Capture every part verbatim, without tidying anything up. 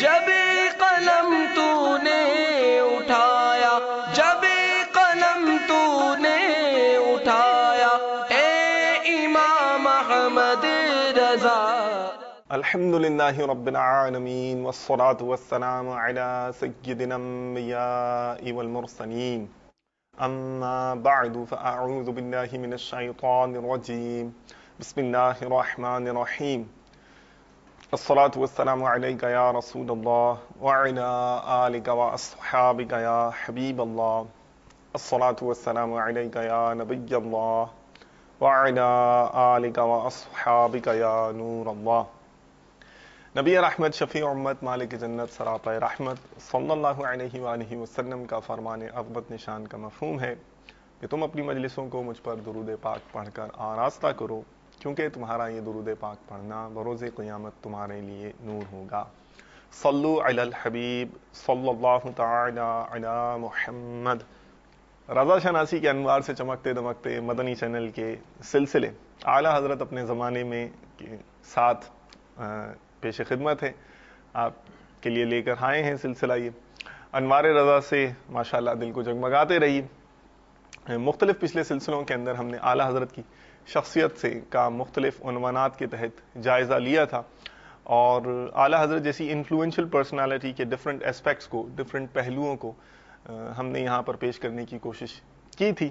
جب قلم تو نے اٹھایا، جب قلم تو نے اٹھایا، اے امام احمد رضا۔ الحمد للہ رب العالمین والصلاة والسلام علی سیدنا الانبیاء والمرسلین، اما بعد فاعوذ باللہ من الشیطان الرجیم، بسم اللہ الرحمن الرحیم۔ الصلاة والسلام علیک یا رسول اللہ وعلی آلک واصحابک یا حبیب اللہ، الصلاة والسلام علیک یا نبی اللہ وعلی آلک واصحابک یا نور اللہ۔ نبی رحمت، شفیع امت، مالک جنت، سراپا رحمت صلی اللہ علیہ وآلہ وسلم کا فرمان عظمت نشان کا مفہوم ہے کہ تم اپنی مجلسوں کو مجھ پر درود پاک پڑھ کر آراستہ کرو، کیونکہ تمہارا یہ درود پاک پڑھنا بروز قیامت تمہارے لیے نور ہوگا۔ صلو علی الحبیب صلی اللہ تعالی علی محمد۔ رضا شناسی کے انوار سے چمکتے دمکتے مدنی چینل کے سلسلے اعلیٰ حضرت اپنے زمانے میں کے ساتھ پیش خدمت ہے، آپ کے لیے لے کر آئے ہیں سلسلہ یہ انوار رضا سے ماشاءاللہ دل کو جگمگاتے رہیے۔ مختلف پچھلے سلسلوں کے اندر ہم نے اعلیٰ حضرت کی شخصیت سے کا مختلف عنوانات کے تحت جائزہ لیا تھا، اور اعلیٰ حضرت جیسی انفلوئنشل پرسنالٹی کے ڈفرینٹ اسپیکٹس کو، ڈفرینٹ پہلوؤں کو ہم نے یہاں پر پیش کرنے کی کوشش کی تھی۔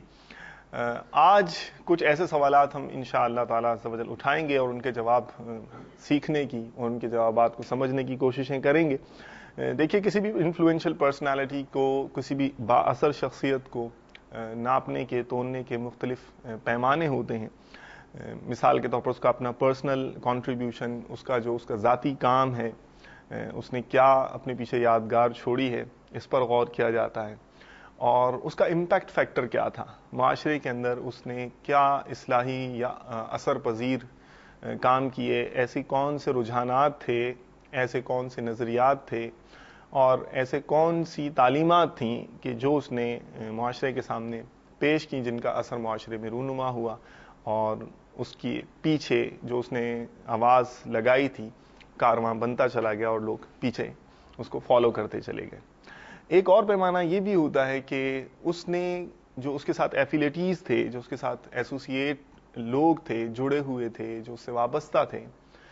آج کچھ ایسے سوالات ہم انشاءاللہ تعالیٰ عز و جل اٹھائیں گے اور ان کے جواب سیکھنے کی اور ان کے جوابات کو سمجھنے کی کوششیں کریں گے۔ دیکھیے، کسی بھی انفلوئنشل پرسنالٹی کو، کسی بھی با اثر شخصیت کو ناپنے کے، تولنے کے مختلف پیمانے ہوتے ہیں۔ مثال کے طور پر اس کا اپنا پرسنل کنٹریبیوشن، اس کا جو اس کا ذاتی کام ہے، اس نے کیا اپنے پیچھے یادگار چھوڑی ہے، اس پر غور کیا جاتا ہے، اور اس کا امپیکٹ فیکٹر کیا تھا معاشرے کے اندر، اس نے کیا اصلاحی یا اثر پذیر کام کیے، ایسے کون سے رجحانات تھے، ایسے کون سے نظریات تھے، اور ایسے کون سی تعلیمات تھیں کہ جو اس نے معاشرے کے سامنے پیش کی، جن کا اثر معاشرے میں رونما ہوا، اور اس کی پیچھے جو اس نے آواز لگائی تھی کارواں بنتا چلا گیا اور لوگ پیچھے اس کو فالو کرتے چلے گئے۔ ایک اور پیمانہ یہ بھی ہوتا ہے کہ اس نے جو اس کے ساتھ ایفیلیٹیز تھے، جو اس کے ساتھ ایسوسیٹ لوگ تھے، جڑے ہوئے تھے، جو اس سے وابستہ تھے،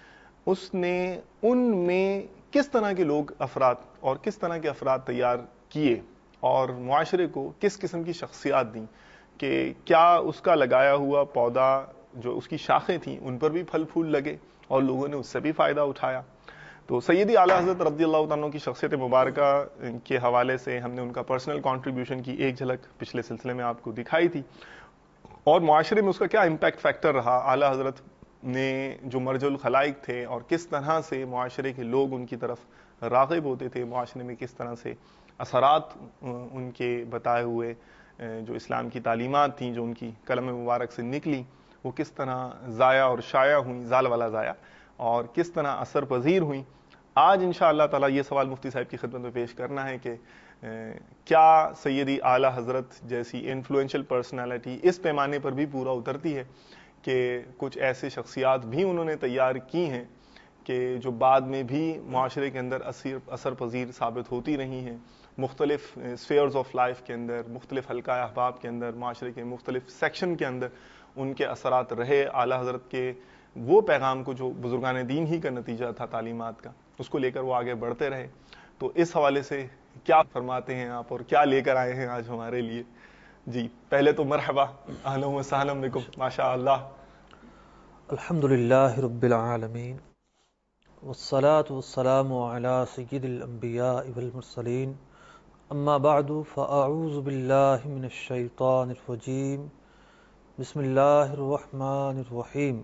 اس نے ان میں کس طرح کے لوگ افراد اور کس طرح کے افراد تیار کیے اور معاشرے کو کس قسم کی شخصیات دیں کہ کیا اس کا لگایا ہوا پودا، جو اس کی شاخیں تھیں، ان پر بھی پھل پھول لگے اور لوگوں نے اس سے بھی فائدہ اٹھایا۔ تو سیدی اعلیٰ حضرت رضی اللہ عنہ کی شخصیت مبارکہ کے حوالے سے ہم نے ان کا پرسنل کنٹریبیوشن کی ایک جھلک پچھلے سلسلے میں آپ کو دکھائی تھی، اور معاشرے میں اس کا کیا امپیکٹ فیکٹر رہا، اعلیٰ حضرت نے جو مرج الخلائق تھے اور کس طرح سے معاشرے کے لوگ ان کی طرف راغب ہوتے تھے، معاشرے میں کس طرح سے اثرات ان کے بتائے ہوئے جو اسلام کی تعلیمات تھیں، جو ان کی قلم مبارک سے نکلی، وہ کس طرح ضائع اور شائع ہوئیں، زال والا ضائع، اور کس طرح اثر پذیر ہوئیں۔ آج انشاءاللہ تعالی یہ سوال مفتی صاحب کی خدمت میں پیش کرنا ہے کہ کیا سیدی اعلیٰ حضرت جیسی انفلوئنشل پرسنالٹی اس پیمانے پر بھی پورا اترتی ہے کہ کچھ ایسے شخصیات بھی انہوں نے تیار کی ہیں کہ جو بعد میں بھی معاشرے کے اندر اثر پذیر ثابت ہوتی رہی ہیں، مختلف اسفیئرز آف لائف کے اندر، مختلف حلقہ احباب کے اندر، معاشرے کے مختلف سیکشن کے اندر ان کے اثرات رہے، اعلیٰ حضرت کے وہ پیغام کو جو بزرگان دین ہی کا نتیجہ تھا تعلیمات کا، اس کو لے کر وہ آگے بڑھتے رہے۔ تو اس حوالے سے کیا فرماتے ہیں آپ اور کیا لے کر آئے ہیں آج ہمارے لیے؟ جی پہلے تو مرحبا، اہلا و سہلا بکم، ماشاء اللہ۔ الحمدللہ رب العالمین، والصلاة والسلام علی سید الانبیاء والمرسلین، اما بعد فاعوذ باللہ من الشیطان الرجیم، بسم اللہ الرحمن الرحیم۔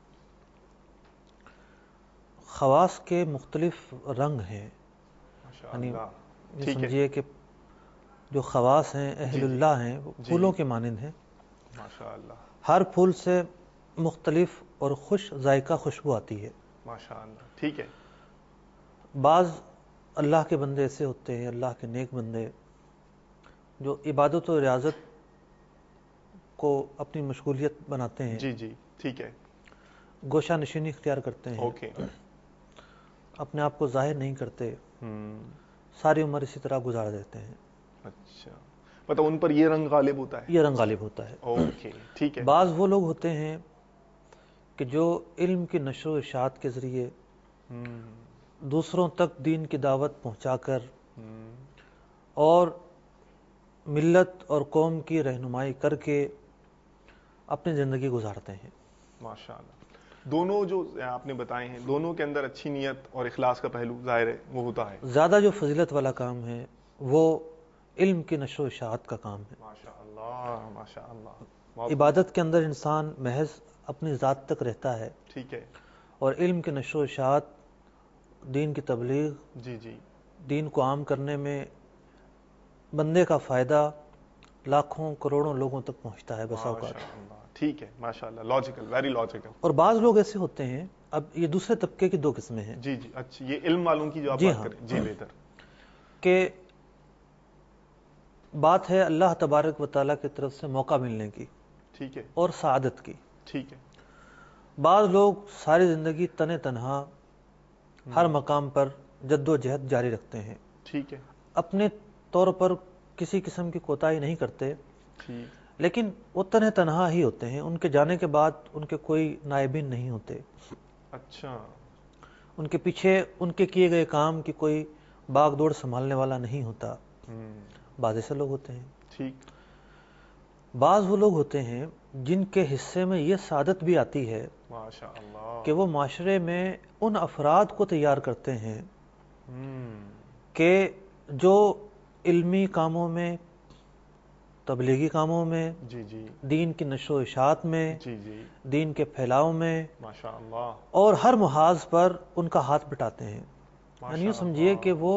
خواص کے مختلف رنگ ہیں، یعنی یہ سمجھیے کہ جو خواص ہیں، اہل اللہ ہیں، وہ پھولوں کے مانند ہیں، ماشاءاللہ، ہر پھول سے مختلف اور خوش ذائقہ خوشبو آتی ہے، ماشاءاللہ، ٹھیک ہے۔ بعض اللہ کے بندے ایسے ہوتے ہیں، اللہ کے نیک بندے، جو عبادت و ریاضت کو اپنی مشغولیت بناتے ہیں، جی جی ٹھیک ہے، گوشہ نشینی اختیار کرتے ہیں، اوکے، اپنے آپ کو ظاہر نہیں کرتے، ساری عمر اسی طرح گزار دیتے ہیں. اچھا، مطلب ان پر یہ رنگ غالب ہوتا ہے. یہ رنگ غالب ہوتا ہے. اوکے ٹھیک ہے. بعض وہ لوگ ہوتے ہیں کہ جو علم کی نشر و اشاعت کے ذریعے دوسروں تک دین کی دعوت پہنچا کر اور ملت اور قوم کی رہنمائی کر کے اپنی زندگی گزارتے ہیں. ماشاء اللہ. دونوں جو آپ نے بتائے ہیں دونوں کے اندر اچھی نیت اور اخلاص کا پہلو ظاہر ہے وہ ہوتا ہے. زیادہ جو فضیلت والا کام ہے وہ علم کی نشر و اشاعت کا کام ہے. ماشاء اللہ ماشاء اللہ. عبادت کے اندر انسان محض اپنی ذات تک رہتا ہے. ٹھیک ہے. اور علم کی نشر و اشاعت، دین کی تبلیغ، جی جی دین کو عام کرنے میں بندے کا فائدہ لاکھوں کروڑوں لوگوں تک پہنچتا ہے بسا اوقات. ٹھیک ہے ماشاء اللہ. Logical, very logical. اور بعض لوگ ایسے ہوتے ہیں، اب یہ دوسرے طبقے کی دو قسمیں ہیں. جی جی اچھا، یہ علم والوں کی جو آپ جی بات ہاں. کریں. جی بہتر. کہ بات ہے اللہ تبارک و تعالیٰ کی طرف سے موقع ملنے کی. ٹھیک ہے. اور سعادت کی. ٹھیک ہے. بعض لوگ ساری زندگی تن تنہا ہر مقام پر جد و جہد جاری رکھتے ہیں. ٹھیک ہے. اپنے طور پر کسی قسم کی کوتاہی نہیں کرتے، ٹھیک. لیکن وہ تنہ تنہا ہی ہوتے ہیں. ان کے جانے کے بعد ان کے کوئی نائبین نہیں ہوتے. اچھا. ان کے پیچھے ان کے کیے گئے کام کی کوئی باغ دوڑ سنبھالنے والا نہیں ہوتا. بعض ایسے لوگ ہوتے ہیں. ٹھیک. بعض وہ لوگ ہوتے ہیں جن کے حصے میں یہ سعادت بھی آتی ہے ماشاء اللہ کہ وہ معاشرے میں ان افراد کو تیار کرتے ہیں کہ جو علمی کاموں میں، تبلیغی کاموں میں، جی جی دین کی نشر و اشاعت میں، جی جی دین کے پھیلاؤ میں ماشاء اللہ اور ہر محاذ پر ان کا ہاتھ بٹاتے ہیں. یعنی یوں سمجھیے کہ وہ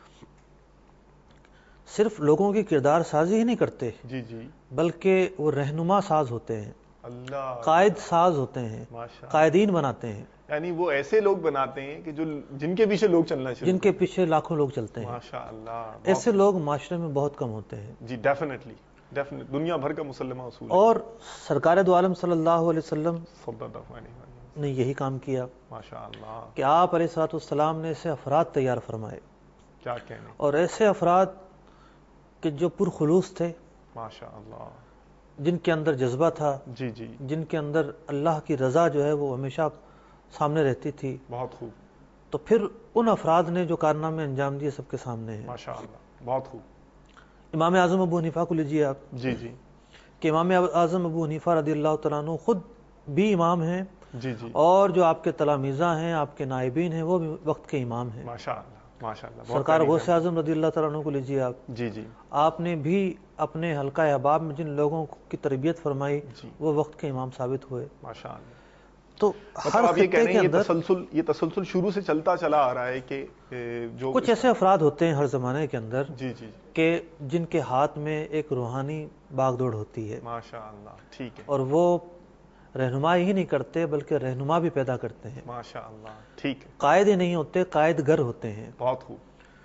صرف لوگوں کی کردار سازی ہی نہیں کرتے، جی جی بلکہ وہ رہنما ساز ہوتے ہیں، اللہ قائد ساز ہوتے ہیں، ماشاء اللہ. قائدین بناتے ہیں. یعنی وہ ایسے لوگ بناتے ہیں کہ جو جن کے پیچھے لوگ چلنا شروع جن کے پیچھے لاکھوں لوگ چلتے ہیں. ماشاء اللہ. ایسے لوگ معاشرے میں بہت کم ہوتے ہیں. جی ڈیفینیٹلی ڈیفینیٹلی دنیا بھر کا مسلمہ اصول ہے. اور سرکار دو عالم صلی اللہ علیہ وسلم صلی اللہ علیہ وسلم نے یہی کام کیا ماشاء اللہ. کہ آپ علیہ الصلوۃ والسلام نے ایسے افراد تیار فرمائے، کیا کہنے. اور ایسے افراد کہ جو پرخلوص تھے، ماشاء اللہ. جن کے اندر جذبہ تھا، جی جی جن کے اندر اللہ کی رضا جو ہے وہ ہمیشہ سامنے رہتی تھی. بہت خوب. تو پھر ان افراد نے جو کارنامے انجام دیے سب کے سامنے ہیں. ماشاء اللہ بہت خوب. امام اعظم ابو حنیفہ کو لیجیے آپ. جی جی کہ امام اعظم ابو حنیفہ رضی اللہ تعالیٰ عنہ خود بھی امام ہیں، جی جی اور جو آپ کے تلامذہ ہیں، آپ کے نائبین ہیں، وہ بھی وقت کے امام ہیں. ماشاء اللہ ماشاء اللہ. سرکار غوث اعظم رضی اللہ تعالیٰ عنہ کو لیجیے آپ. جی جی آپ نے بھی اپنے حلقہ احباب میں جن لوگوں کی تربیت فرمائی جی وہ وقت کے امام ثابت ہوئے. ماشاء اللہ. تو ہر آپ یہ کہہ خطے رہے کے ہیں یہ اندر تسلسل یہ تسلسل شروع سے چلتا چلا آ رہا ہے کہ جو کچھ ایسے افراد ہوتے ہیں ہر زمانے کے اندر جی جی کہ جن کے ہاتھ میں ایک روحانی باغ دوڑ ہوتی ہے، ماشاء اللہ. ٹھیک ہے. اور وہ رہنمائی ہی نہیں کرتے بلکہ رہنما بھی پیدا کرتے ہیں. ماشاء اللہ. ٹھیک ہے. قائد ہی نہیں ہوتے، قائد گر ہوتے ہیں. بہت خوب.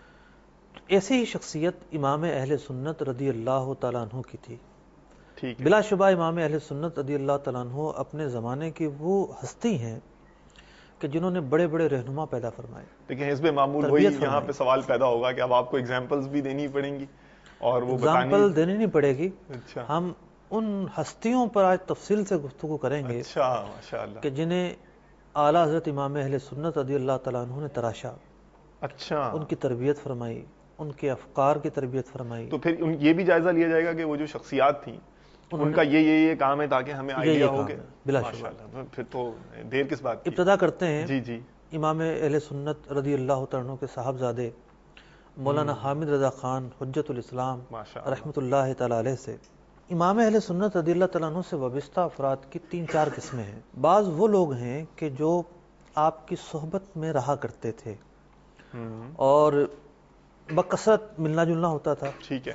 ایسی ہی شخصیت امام اہل سنت رضی اللہ تعالیٰ عنہ کی تھی. ٹھیک ہے. بلا شبہ امام اہل سنت رضی اللہ تعالیٰ عنہ اپنے زمانے کی وہ ہستی ہیں کہ جنہوں نے بڑے بڑے رہنما پیدا فرمائے. لیکن حزب معمول وہی یہاں پہ سوال پیدا ہوگا کہ اب آپ کو ایگزامپلز بھی دینی پڑیں گی اور وہ ایگزامپل دینی نہیں پڑے گی. اچھا. ہم ان ہستیوں پر آج تفصیل سے گفتگو کریں گے اچھا ماشاء اللہ. کہ جنہیں اعلیٰ حضرت امام اہل سنت رضی اللہ تعالیٰ عنہ نے تراشا، اچھا ان کی تربیت فرمائی، ان کے افکار کی تربیت فرمائی. تو پھر یہ بھی جائزہ لیا جائے گا کہ وہ جو شخصیات تھیں ان کا یہ یہ یہ کام ہے تاکہ ہمیں آئیڈیا ہو کہ بلا ماشاء اللہ. پھر تو دیر کس بات کی. ابتدا کرتے ہیں جی جی امام اہل سنت رضی اللہ تعالیٰ عنہ کے صاحبزادے مولانا حامد رضا خان حجت الاسلام رحمۃ اللہ تعالیٰ علیہ سے. امام اہل سنت رضی اللہ تعالیٰ عنہ سے وابستہ افراد کی تین چار قسمیں ہیں. بعض وہ لوگ ہیں کہ جو آپ کی صحبت میں رہا کرتے تھے اور بکثرت ملنا جلنا ہوتا تھا. ٹھیک ہے.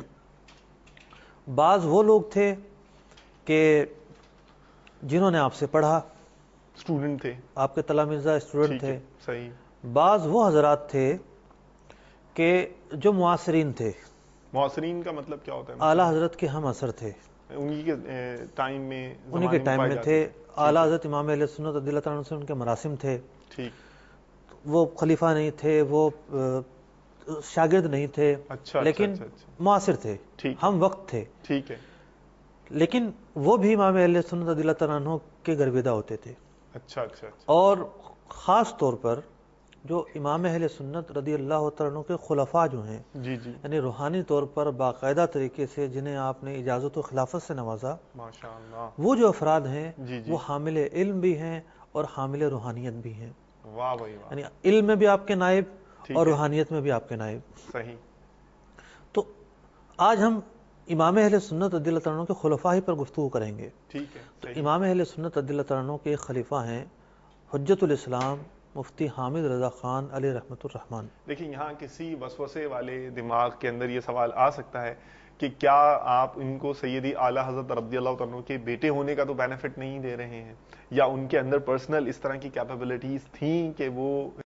بعض وہ لوگ تھے کہ جنہوں نے آپ سے پڑھا، اسٹوڈنٹ تھے، آپ کے تلامذہ اسٹوڈنٹ تھے. صحیح. بعض وہ حضرات تھے کہ جو معاصرین تھے. معاصرین کا مطلب کیا ہوتا ہے؟ اعلیٰ حضرت کے ہم اثر تھے، انہی کے ٹائم میں انہی کے ٹائم میں تھے. اعلیٰ حضرت امام اہل سنت رضی اللہ تعالیٰ عنہ سے ان کے مراسم تھے. ٹھیک. وہ خلیفہ نہیں تھے، وہ شاگرد نہیں تھے، اچھا لیکن اچھا اچھا معاصر تھے، ٹھیک ہم وقت تھے، ٹھیک ہے، لیکن وہ بھی امام اہل سنت رضی اللہ تعالیٰ عنہ کے گرویدہ ہوتے تھے. اچھا اچھا اچھا اور خاص طور پر جو امام اہل سنت رضی اللہ تعالیٰ عنہ کے خلفاء جو ہیں، جی جی یعنی روحانی طور پر باقاعدہ طریقے سے جنہیں آپ نے اجازت و خلافت سے نوازا، ماشاء اللہ، وہ جو افراد ہیں جی جی وہ حامل علم بھی ہیں اور حامل روحانیت بھی ہیں. واہ بھائی واہ، یعنی علم میں بھی آپ کے نائب ٹھیک اور ہے، روحانیت میں بھی آپ کے نائب. صحیح، تو آج ہم امام اہل سنت رضی اللہ تعالیٰ عنہ کے خلفاء ہی پر گفتگو کریں گے. ٹھیک ہے، تو صحیح، امام اہل سنت رضی اللہ تعالیٰ عنہ کے ایک خلیفہ ہیں حجت الاسلام مفتی حامد رضا خان علیہ رحمۃ الرحمان. دیکھیں یہاں کسی وسوسے والے دماغ کے اندر یہ سوال آ سکتا ہے کہ کیا آپ ان کو سیدی اعلیٰ حضرت رضی اللہ تعالیٰ عنہ کے بیٹے ہونے کا تو بینیفٹ نہیں دے رہے ہیں، یا ان کے اندر پرسنل اس طرح کی کیپیبلٹیز تھیں کہ وہ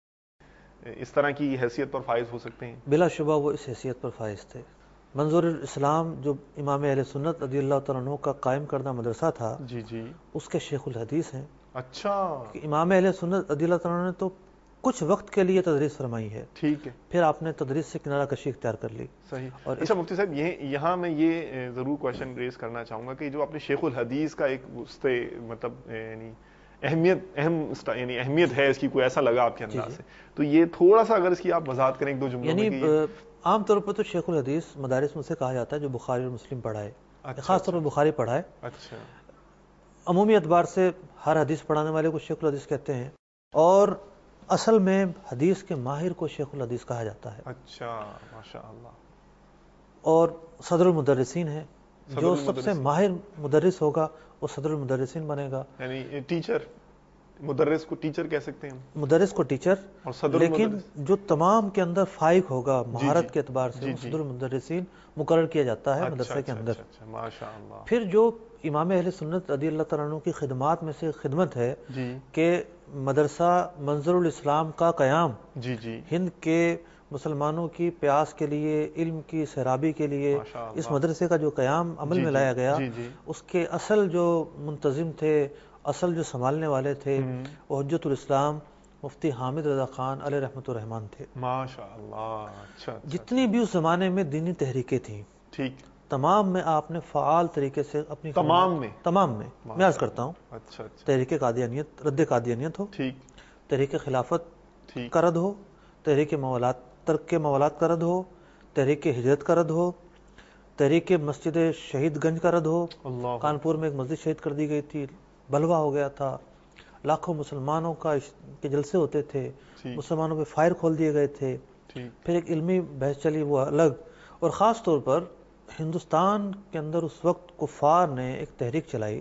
اس طرح کی حیثیت پر فائز ہو سکتے ہیں؟ بلا شبہ وہ اس حیثیت پر فائز تھے. منظور الاسلام جو امام اہل سنت رضی اللہ تعالیٰ عنہ کا قائم کردہ مدرسہ تھا، جی جی، اس کے شیخ الحدیث ہیں. اچھا، کہ امام اہل سنت رضی اللہ تعالیٰ عنہ نے تو کچھ وقت کے لیے تدریس فرمائی ہے، ٹھیک ہے، پھر آپ نے تدریس سے کنارہ کشی اختیار کر لی. صحیح. اور اچھا مفتی صاحب، یہ یہاں میں یہ ضرور کوشچن ریز کرنا چاہوں گا کہ جو آپ نے شیخ الحدیث کا ایک اس سے مطلب یعنی اہمیت اہم یعنی اہمیت ہے اس کی، کوئی ایسا لگا آپ کے انداز سے، تو یہ تھوڑا سا اگر اس کی آپ وضاحت کریں ایک دو جملوں میں. یعنی عام طور پر تو شیخ الحدیث مدارس میں سے کہا جاتا ہے جو بخاری اور مسلم پڑھائے، خاص طور پر بخاری پڑھائے. اچھا، عمومی اعتبار سے ہر حدیث پڑھانے والے کو شیخ الحدیث کہتے ہیں، اور اصل میں حدیث کے ماہر کو شیخ الحدیث کہا جاتا ہے. اچھا، ماشاء اللہ. اور صدر المدرسین ہے، جو سب سے المدرسین. ماہر مدرس ہوگا وہ صدر المدرسین بنے گا. یعنی ٹیچر، مدرس کو ٹیچر کہہ سکتے ہیں ہم، مدرس کو ٹیچر، اور صدر لیکن المدرس جو تمام کے اندر فائق ہوگا مہارت جی کے اعتبار سے جی وہ جی. صدر المدرسین مقرر کیا جاتا ہے اچھا مدرسے کے اچھا اندر. اچھا اچھا، ماشاء اللہ. پھر جو امام اہل سنت رضی اللہ تعالیٰ عنہ کی خدمات میں سے خدمت ہے جی کہ مدرسہ منظر الاسلام کا قیام جی جی، ہند کے مسلمانوں کی پیاس کے لیے، علم کی سیرابی کے لیے ماشاء اللہ. اس مدرسے کا جو قیام عمل جی میں جی لایا گیا، جی جی، اس کے اصل جو منتظم تھے، اصل جو سنبھالنے والے تھے، ہم، وہ حجت الاسلام مفتی حامد رضا خان علیہ رحمۃ الرحمان تھے. ماشاء اللہ. اچھا اچھا، جتنی بھی اس زمانے میں دینی تحریکیں تھیں، ٹھیک، تمام میں آپ نے فعال طریقے سے اپنی تمام خدمات- میں؟ تمام میں میں عرض کرتا ہوں، اچھا اچھا، تحریک قادیانیت، رد قادیانیت ہو، ٹھیک تحریک خلافت ٹھیک، کا رد ہو، تحریک موالات، ترک کے موالات کا رد ہو، تحریک ہجرت کا رد ہو، تحریک مسجد شہید گنج کا رد ہو. اللہ، کانپور میں ایک مسجد شہید کر دی گئی تھی، بلوا ہو گیا تھا، لاکھوں مسلمانوں کا کے جلسے ہوتے تھے، ٹھیک مسلمانوں پہ فائر کھول دیے گئے تھے. ٹھیک، پھر ایک علمی بحث چلی وہ الگ. اور خاص طور پر ہندوستان کے اندر اس وقت کفار نے ایک تحریک چلائی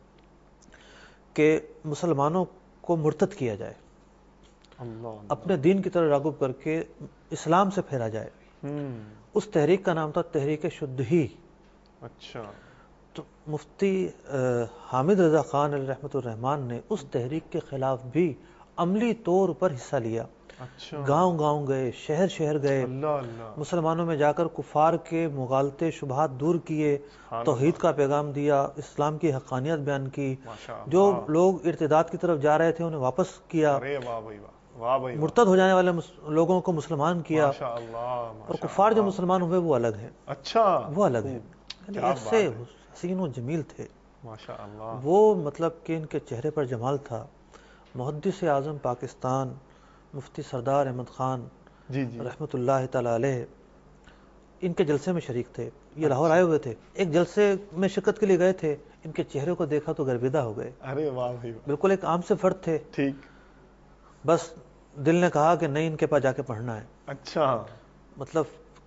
کہ مسلمانوں کو مرتد کیا جائے، اللہ، اپنے دین کی طرف راغب کر کے اسلام سے پھیرا جائے. ہم، اس تحریک کا نام تھا تحریک شدہی. اچھا، تو مفتی حامد رضا خان علیہ رحمۃ الرحمان نے اس تحریک کے خلاف بھی عملی طور پر حصہ لیا. اچھا، گاؤں گاؤں گئے، شہر شہر گئے، اللہ اللہ، مسلمانوں میں جا کر کفار کے مغالطے شبہات دور کیے، توحید کا پیغام دیا، اسلام کی حقانیت بیان کی. ماشاء اللہ. جو لوگ ارتداد کی طرف جا رہے تھے انہیں واپس کیا، ارے واہ بھائی واہ، واہ بھائی واہ، مرتد ہو جانے والے لوگوں کو مسلمان کیا، ماشاء اللہ، اور ماشاء کفار جو اللہ. مسلمان ہوئے وہ الگ ہیں، اچھا، وہ الگ ہیں. یعنی کیا ایسے بات ہے. حسین و جمیل تھے، ماشاء اللہ. وہ مطلب کہ ان کے چہرے پر جمال تھا. محدث اعظم پاکستان مفتی سردار احمد خان جی جی، رحمۃ اللہ تعالی علیہ ان کے جلسے میں شریک تھے. یہ لاہور آئے ہوئے تھے، ایک جلسے میں شرکت کے لیے گئے تھے، ان کے چہرے کو دیکھا تو گربیدہ ہو گئے. ارے واہ بھائی واہ، بالکل ایک عام سے فرد تھے، ٹھیک، بس دل نے کہا کہ نہیں ان کے پاس جا کے پڑھنا ہے. اچھا، مطلب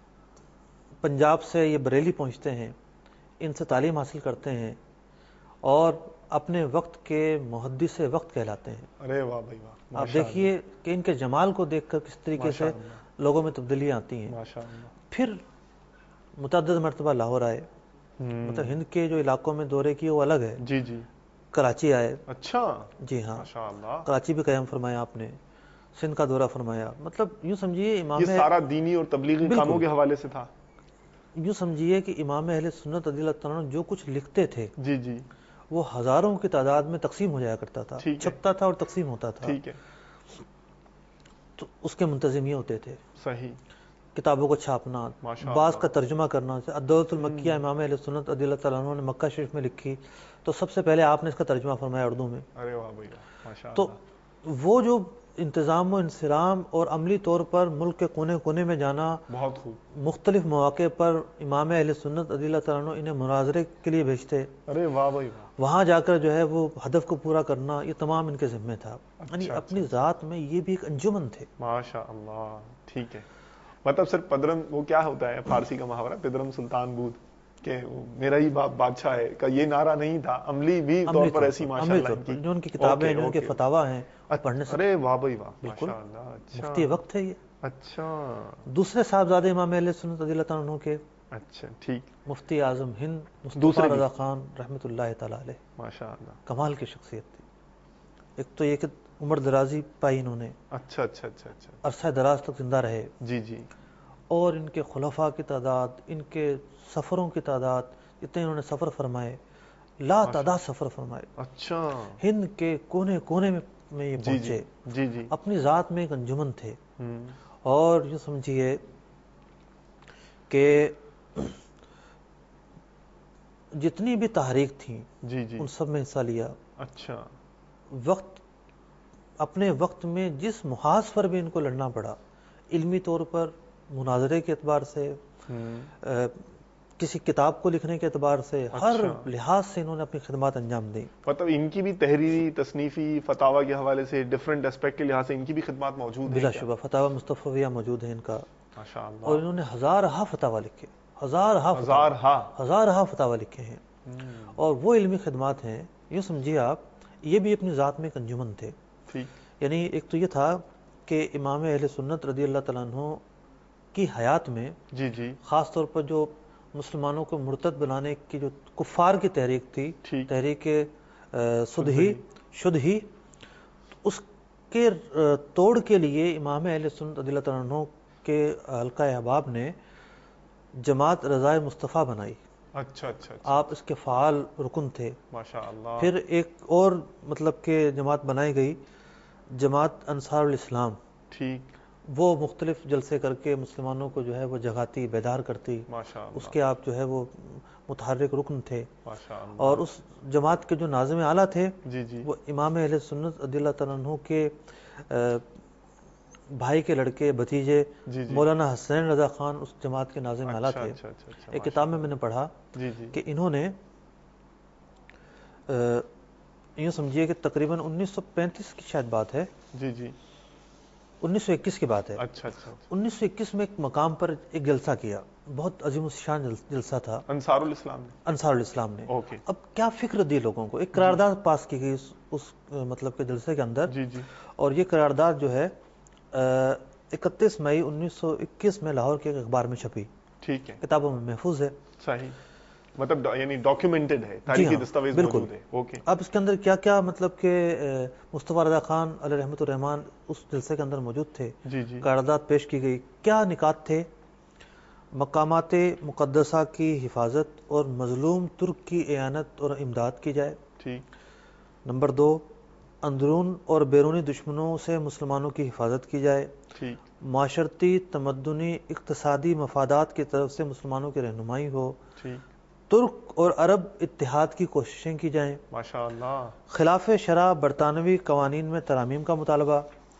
پنجاب سے یہ بریلی پہنچتے ہیں، ان سے تعلیم حاصل کرتے ہیں، اور اپنے وقت کے محدث وقت کہلاتے ہیں. ارے واہ بھائی واہ، آپ ماشاء دیکھیے کہ ان کے جمال کو دیکھ کر کس طریقے ماشاء سے اللہ، لوگوں میں تبدیلیاں آتی ہیں. ماشاء اللہ. پھر متعدد مرتبہ لاہور آئے، ہم، مطلب ہند کے جو علاقوں میں دورے کیے وہ الگ ہے. جی جی، کراچی آئے، اچھا، جی ہاں، ماشاء اللہ. کراچی بھی قیام فرمایا آپ نے، سندھ کا دورہ فرمایا. مطلب یوں سمجھیے امام یہ سارا دینی اور تبلیغی بالکل. کاموں کے حوالے سے تھا. یوں سمجھیے کہ امام اہل سنت رضی اللہ تعالیٰ عنہ جو کچھ لکھتے تھے جی جی، وہ ہزاروں کی تعداد میں تقسیم ہو جایا کرتا تھا، ٹھیک ہے. چھپتا تھا اور تقسیم ہوتا تھا. ٹھیک ہے، تو اس کے منتظم یہ ہوتے تھے. صحیح. کتابوں کو چھاپنا، بعض کا ترجمہ کرنا. الدولۃ المکیہ امام اہل سنت رضی اللہ تعالیٰ عنہ نے مکہ شریف میں لکھی تو سب سے پہلے آپ نے اس کا ترجمہ فرمایا اردو میں. ارے واہ بھیا ماشاء اللہ. تو وہ جو انتظام و انصرام اور عملی طور پر ملک کے کونے کونے میں جانا، بہت خوب. مختلف مواقع پر امام اہل سنت رضی اللہ تعالیٰ عنہ انہیں مناظرے کے لیے بھیجتے. ارے واہ بھائی واہ. وہاں جا کر جو ہے وہ ہدف کو پورا کرنا، یہ تمام ان کے ذمہ تھا. یعنی اپنی ذات میں یہ بھی ایک انجمن تھے. ماشاء اللہ. ٹھیک ہے. مطلب سر پدرم وہ کیا ہوتا ہے فارسی کا محاورہ پدرم سلطان بود کہ میرا ہی باپ بادشاہ ہے کا یہ نعرہ نہیں تھا، عملی بھی طور پر ایسی ماشاءاللہ کی جو ان کی کتابیں ہیں، جو ان کے فتاوا ہیں پڑھنے سے. ارے واہ بھائی واہ بالکل اچھا مفتی وقت ہے یہ. اچھا. دوسرے صاحبزادے امام اہل سنت رضی اللہ تعالیٰ عنہ کے اچھا ٹھیک مفتی اعظم ہند مصطفیٰ رضا خان رحمۃ اللہ تعالی علیہ. ماشاء اللہ کمال کی شخصیت تھی. ایک تو یہ کہ عمر درازی پائی انہوں نے. اچھا اچھا اچھا اچھا. عرصہ دراز تک زندہ رہے. جی جی. اور ان کے خلفاء کی تعداد، ان کے سفروں کی تعداد، اتنے انہوں نے سفر فرمائے، لا تعداد سفر فرمائے. اچھا. ہند کے کونے کونے میں یہ پہنچے. جی جی. اپنی ذات میں ایک انجمن تھے. اور یہ سمجھیے کہ جتنی بھی تحریک تھیں جی جی ان سب میں حصہ لیا. اچھا. وقت اپنے وقت میں جس محاذ پر بھی ان کو لڑنا پڑا، علمی طور پر، مناظرے کے اعتبار سے، کسی کتاب کو لکھنے کے اعتبار سے، ہر لحاظ سے انہوں نے اپنی خدمات انجام دی. مطلب ان کی بھی تحریری تصنیفی فتاوا کے حوالے سے ڈیفرنٹ اسپیکٹ کے لحاظ سے ان کی بھی خدمات موجود ہیں. بلا شبہ فتاوا مصطفیہ موجود ہے ان کا. ماشاء اللہ. اور انہوں نے ہزارہا فتاوا لکھے، ہزارہا ہزارہا ہزارہا فتاوا لکھے ہیں. اور وہ علمی خدمات ہیں، یوں سمجھیے آپ یہ بھی اپنی ذات میں ایک انجمن تھے. یعنی ایک تو یہ تھا کہ امام اہل سنت رضی اللہ تعالیٰ عنہ کی حیات میں جی جی خاص طور پر جو مسلمانوں کو مرتد بنانے کی جو کفار کی تحریک تھی، تحریک سدھی شدھی، اس کے توڑ کے لیے امام اہل سنت رضی اللہ تعالیٰ عنہ کے حلقہ احباب نے جماعت رضائے مصطفیٰ بنائی. اچھا اچھا. آپ اس کے فعال رکن تھے. ماشاء اللہ. پھر ایک اور مطلب کہ جماعت بنائی گئی، جماعت انصار الاسلام. ٹھیک. وہ مختلف جلسے کر کے مسلمانوں کو جو ہے وہ جگاتی، بیدار کرتی. ماشاء اللہ. اس کے آپ جو ہے وہ متحرک رکن تھے. ماشاء اللہ. اور اس جماعت کے جو ناظم اعلیٰ تھے جی جی وہ امام اہل سنت رضی اللہ تعالیٰ عنہ کے بھائی کے لڑکے بھتیجے مولانا حسین رضا خان اس جماعت کے ناظم اعلیٰ تھے. ایک کتاب میں میں نے پڑھا کہ انہوں نے یوں سمجھیے کہ تقریباً انیس سو پینتیس کی شاید بات ہے. جی جی. انیس سو اکیس کی بات ہے. اچھا اچھا. انیس سو اکیس میں ایک مقام پر ایک جلسہ کیا، بہت عظیم الشان جلسہ تھا. انصار الاسلام نے انصار الاسلام نے اوکے. اب کیا فکر دی لوگوں کو، ایک قرارداد پاس کی گئی اس مطلب کے جلسے کے اندر. جی جی. اور یہ قرارداد جو ہے اکتیس مئی انیس سو اکیس میں لاہور کے ایک اخبار میں چھپی. ٹھیک ہے. کتابوں میں محفوظ ہے. صحیح. مطلب یعنی ڈاکیومنٹڈ ہے، تاریخی دستاویز موجود ہے. اوکے. اب اس کے اندر کیا کیا مطلب کہ مصطفیٰ رضا خان علیہ رحمۃ الرحمان اس جلسے کے اندر موجود تھے. جی جی. قرارداد پیش کی گئی. کیا نکات تھے؟ مقامات مقدسہ کی حفاظت اور مظلوم ترک کی اعانت اور امداد کی جائے. ٹھیک. نمبر دو، اندرون اور بیرونی دشمنوں سے مسلمانوں کی حفاظت کی جائے. ٹھیک. معاشرتی، تمدنی، اقتصادی مفادات کی طرف سے مسلمانوں کی رہنمائی ہو. ٹھیک. ترک اور عرب اتحاد کی کوششیں کی جائیں. ماشاء اللہ. خلاف شرع برطانوی قوانین میں ترامیم کا مطالبہ.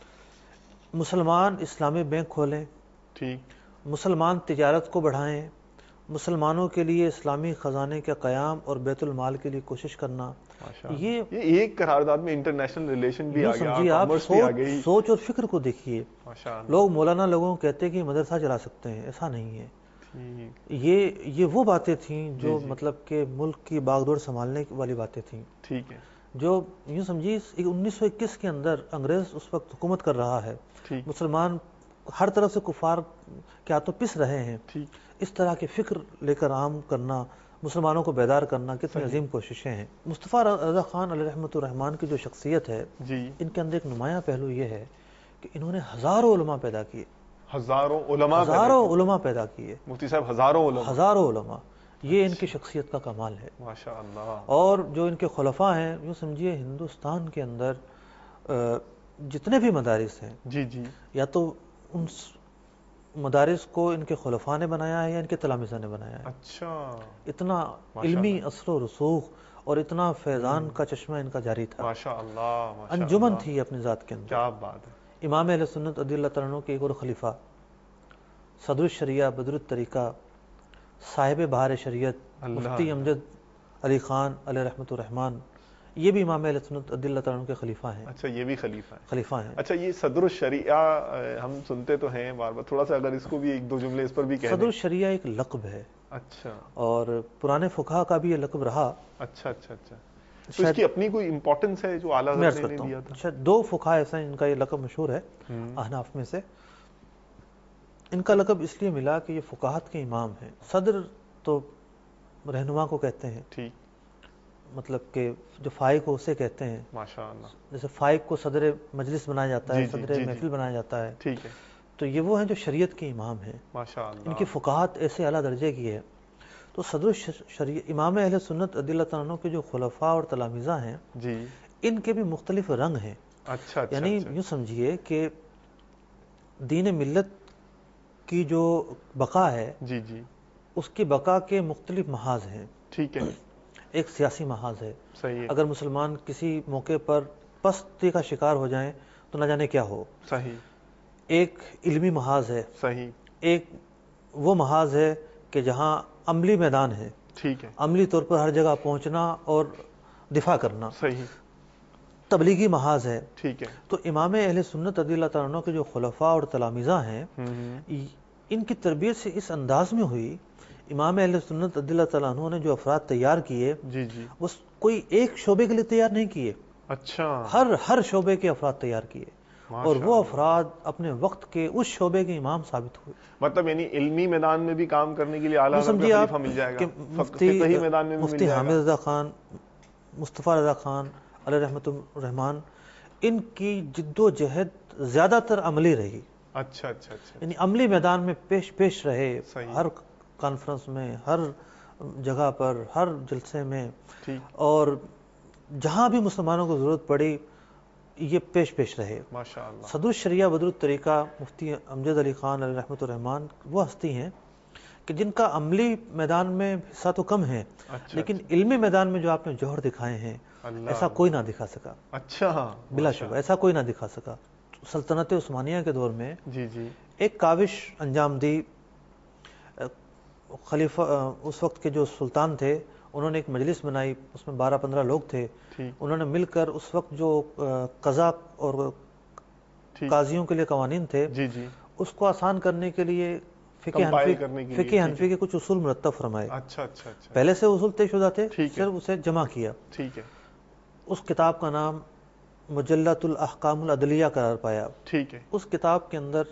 مسلمان اسلامی بینک کھولیں. ٹھیک. مسلمان تجارت کو بڑھائیں. مسلمانوں کے لیے اسلامی خزانے کے قیام اور بیت المال کے لیے کوشش کرنا. یہ ایک قرارداد میں انٹرنیشنل ریلیشن بھی آ گیا، آپ سوچ اور فکر کو دیکھیے. لوگ مولانا لوگوں کہتے ہیں کہ مدرسہ چلا سکتے ہیں، ایسا نہیں ہے. یہ یہ وہ باتیں تھیں جو مطلب کہ ملک کی باغ دوڑ سنبھالنے والی باتیں تھیں. ٹھیک ہے. جو یوں سمجھیے انیس سو اکیس کے اندر انگریز اس وقت حکومت کر رہا ہے، مسلمان ہر طرف سے کفار کے ہاتھوں پس رہے ہیں. اس طرح کی فکر لے کر عام کرنا، مسلمانوں کو بیدار کرنا کتنی عظیم کوششیں ہیں. مصطفیٰ رضا خان علیہ رحمۃ الرحمان کی جو شخصیت ہے، ان کے اندر ایک نمایاں پہلو یہ ہے کہ انہوں نے ہزاروں علماء پیدا کیے. ہزاروں علماء ہزاروں علماء پیدا کیے. مفتی صاحب ہزاروں علماء ہزاروں علماء یہ ان کی شخصیت کا کمال ہے. ماشاء اللہ. اور جو ان کے خلفاء ہیں، یوں سمجھیے ہندوستان کے اندر جتنے بھی مدارس ہیں، جی جی، یا تو ان مدارس کو ان کے خلفاء نے بنایا ہے یا ان کے تلامذہ نے بنایا ہے. اچھا. اتنا علمی اثر و رسوخ اور اتنا فیضان کا چشمہ ان کا جاری تھا. ماشاء اللہ. انجمن تھی اپنی ذات کے اندر. کیا بات ہے. امام اہل سنت رضی اللہ تعالیٰ عنہ کے ایک اور خلیفہ صدر الشریعہ بدر الطریقہ صاحب بہار شریعت مفتی امجد علی خان علیہ رحمۃ الرحمان، یہ بھی امام اہل سنت رضی اللہ تعالیٰ عنہ کے خلیفہ ہیں. اچھا یہ بھی خلیفہ ہیں. خلیفہ ہیں. اچھا یہ صدر الشریعہ ہم سنتے تو ہیں بار بار، تھوڑا سا اگر اس کو بھی ایک دو جملے اس پر بھی کہہ دیں. صدر الشریعہ ایک لقب ہے. اچھا. اور پرانے فقہا کا بھی یہ لقب رہا. اچھا اچھا اچھا. تو اس کی اپنی کوئی امپورٹنس ہے جو اعلیٰ حضرت نے دیا تھا؟ اچھا دو فقہا ایسا ہیں جن کا یہ لقب مشہور ہے احناف میں سے. ان کا لقب اس لیے ملا کہ یہ فقہات کے امام ہیں. صدر تو رہنما کو کہتے ہیں، ٹھیک، مطلب کہ جو فائق کو اسے کہتے ہیں. ماشاء اللہ. جیسے فائق کو صدر مجلس بنایا جاتا ہے، صدر محفل بنایا جاتا ہے. ٹھیک ہے. تو یہ وہ ہیں جو شریعت کے امام ہیں. ماشاء اللہ. ان کی فقہات ایسے اعلیٰ درجے کی ہے. تو صدر الشریعہ امام اہل سنت رضی اللہ تعالیٰ عنہ کے جو خلفاء اور تلامذہ ہیں جی، ان کے بھی مختلف رنگ ہیں. اچھا اچھا. یعنی یوں سمجھیے کہ دین ملت کی جو بقا ہے، جی جی، اس کی بقا کے مختلف محاذ ہیں. ٹھیک ہے. ایک سیاسی محاذ ہے. صحیح ہے. اگر مسلمان کسی موقع پر پستی کا شکار ہو جائیں تو نہ جانے کیا ہو. صحیح. ایک علمی محاذ ہے. صحیح. ایک وہ محاذ ہے کہ جہاں عملی میدان ہے. ٹھیک ہے. عملی طور پر ہر جگہ پہنچنا اور دفاع کرنا. صحیح. تبلیغی محاذ ہے. ٹھیک ہے. تو امام اہل سنت رضی اللہ تعالیٰ عنہ کے جو خلفاء اور تلامذہ ہیں ان کی تربیت سے اس انداز میں ہوئی. امام اہل سنت رضی اللہ تعالیٰ عنہ نے جو افراد تیار کیے، جی جی، وہ کوئی ایک شعبے کے لیے تیار نہیں کیے. اچھا. ہر ہر شعبے کے افراد تیار کیے اور وہ افراد اپنے وقت کے اس شعبے کے امام ثابت ہوئے. مطلب یعنی علمی میدان میں بھی کام کرنے کے لیے اعلیٰ خلیفہ مل جائے گا. مفتی میدان میں مفتی حامد رضا خان، مصطفیٰ رضا خان علیہ رحمۃ الرحمان، ان کی جد و جہد زیادہ تر عملی رہی. اچھا اچھا اچھا. یعنی عملی میدان میں پیش پیش رہے. صحیح. ہر کانفرنس میں، ہر جگہ پر، ہر جلسے میں، ٹھیک، اور جہاں بھی مسلمانوں کو ضرورت پڑی یہ پیش پیش رہے. ماشاء اللہ. صدر الشریعہ بدر الطریقہ مفتی امجد علی خان علیہ رحمۃ الرحمان وہ ہستی ہیں کہ جن کا عملی میدان میں حصہ تو کم ہے، اچھا، لیکن علمی میدان میں جو آپ نے جوہر دکھائے ہیں ایسا کوئی نہ دکھا سکا. اچھا. بلا شبہ ایسا کوئی نہ دکھا سکا. سلطنت عثمانیہ کے دور میں جی جی، ایک کاوش انجام دی. خلیفہ اس وقت کے جو سلطان تھے انہوں نے ایک مجلس بنائی، اس میں بارہ پندرہ لوگ تھے. انہوں نے مل کر اس وقت جو قضا اور قاضیوں کے لیے قوانین تھے جی جی، اس کو آسان کرنے کے لیے فقہ حنفی فقہ حنفی کے کچھ اصول مرتب فرمائے. اچھا اچھا اچھا. پہلے سے اصول طے شدہ تھے، پھر اسے جمع کیا. ٹھیک ہے. اس کتاب کا نام مجلۃ الاحکام العدلیہ قرار پایا. ٹھیک ہے. اس کتاب کے اندر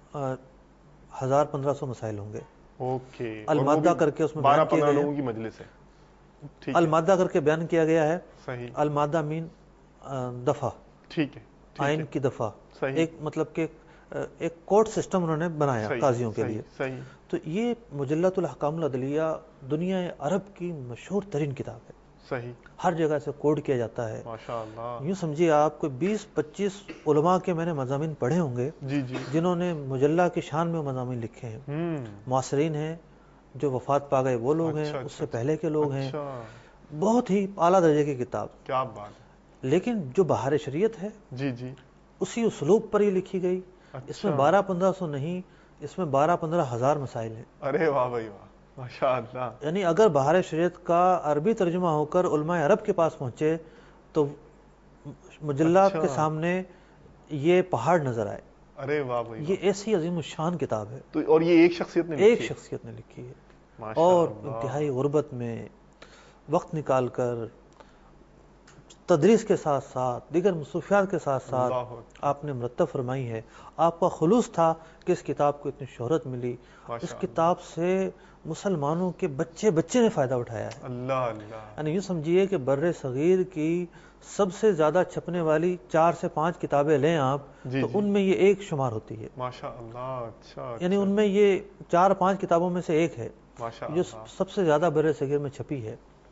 ہزار پندرہ سو مسائل ہوں گے. اوکے. المادہ کر کے اس میں بارہ پندرہ لوگوں کی مجلس ہے. المادہ کر کے بیان کیا گیا ہے. صحیح. المادہ مین دفعہ. ٹھیک ہے. آئین کی دفعہ. صحیح. ایک مطلب کہ ایک کورٹ سسٹم انہوں نے بنایا قاضیوں کے لیے. صحیح. تو یہ مجلۃ الاحکام العدلیہ دنیا عرب کی مشہور ترین کتاب ہے. صحیح. ہر جگہ سے کوڈ کیا جاتا ہے. ماشاء اللہ. یوں سمجھیے آپ کو بیس پچیس علماء کے میں نے مضامین پڑھے ہوں گے جی جی، جنہوں نے مجلہ کی شان میں مضامین لکھے ہیں. معاصرین ہیں جو وفات پا گئے وہ لوگ ہیں، اس سے پہلے کے لوگ ہیں. بہت ہی اعلیٰ درجے کی کتاب. کیا بات ہے. لیکن جو بہار شریعت ہے جی جی، اسی اسلوب پر ہی لکھی گئی. اس میں بارہ پندرہ سو نہیں، اس میں بارہ پندرہ ہزار مسائل ہیں. ارے واہ بھائی واہ، ماشاء اللہ. یعنی اگر بہار شریعت کا عربی ترجمہ ہو کر علماء عرب کے پاس پہنچے تو مجلات کے سامنے یہ پہاڑ نظر آئے. ارے واہ بھائی، یہ ایسی عظیم الشان کتاب ہے. تو اور یہ ایک شخصیت نے ایک شخصیت نے لکھی ہے، اور انتہائی غربت میں وقت نکال کر تدریس کے ساتھ ساتھ دیگر مصروفیات کے ساتھ ساتھ آپ نے مرتب فرمائی ہے. آپ کا خلوص تھا کہ اس کتاب کو اتنی شہرت ملی. اس کتاب سے مسلمانوں کے بچے بچے نے فائدہ اٹھایا ہے. اللہ اللہ. یعنی یوں سمجھیے کہ بر صغیر کی سب سے زیادہ چھپنے والی چار سے پانچ کتابیں لیں آپ تو ان میں یہ ایک شمار ہوتی ہے. ماشاء اللہ. اچھا. یعنی ان میں یہ چار پانچ کتابوں میں سے ایک ہے جو سب سے زیادہ بر صغیر میں چھپی ہے.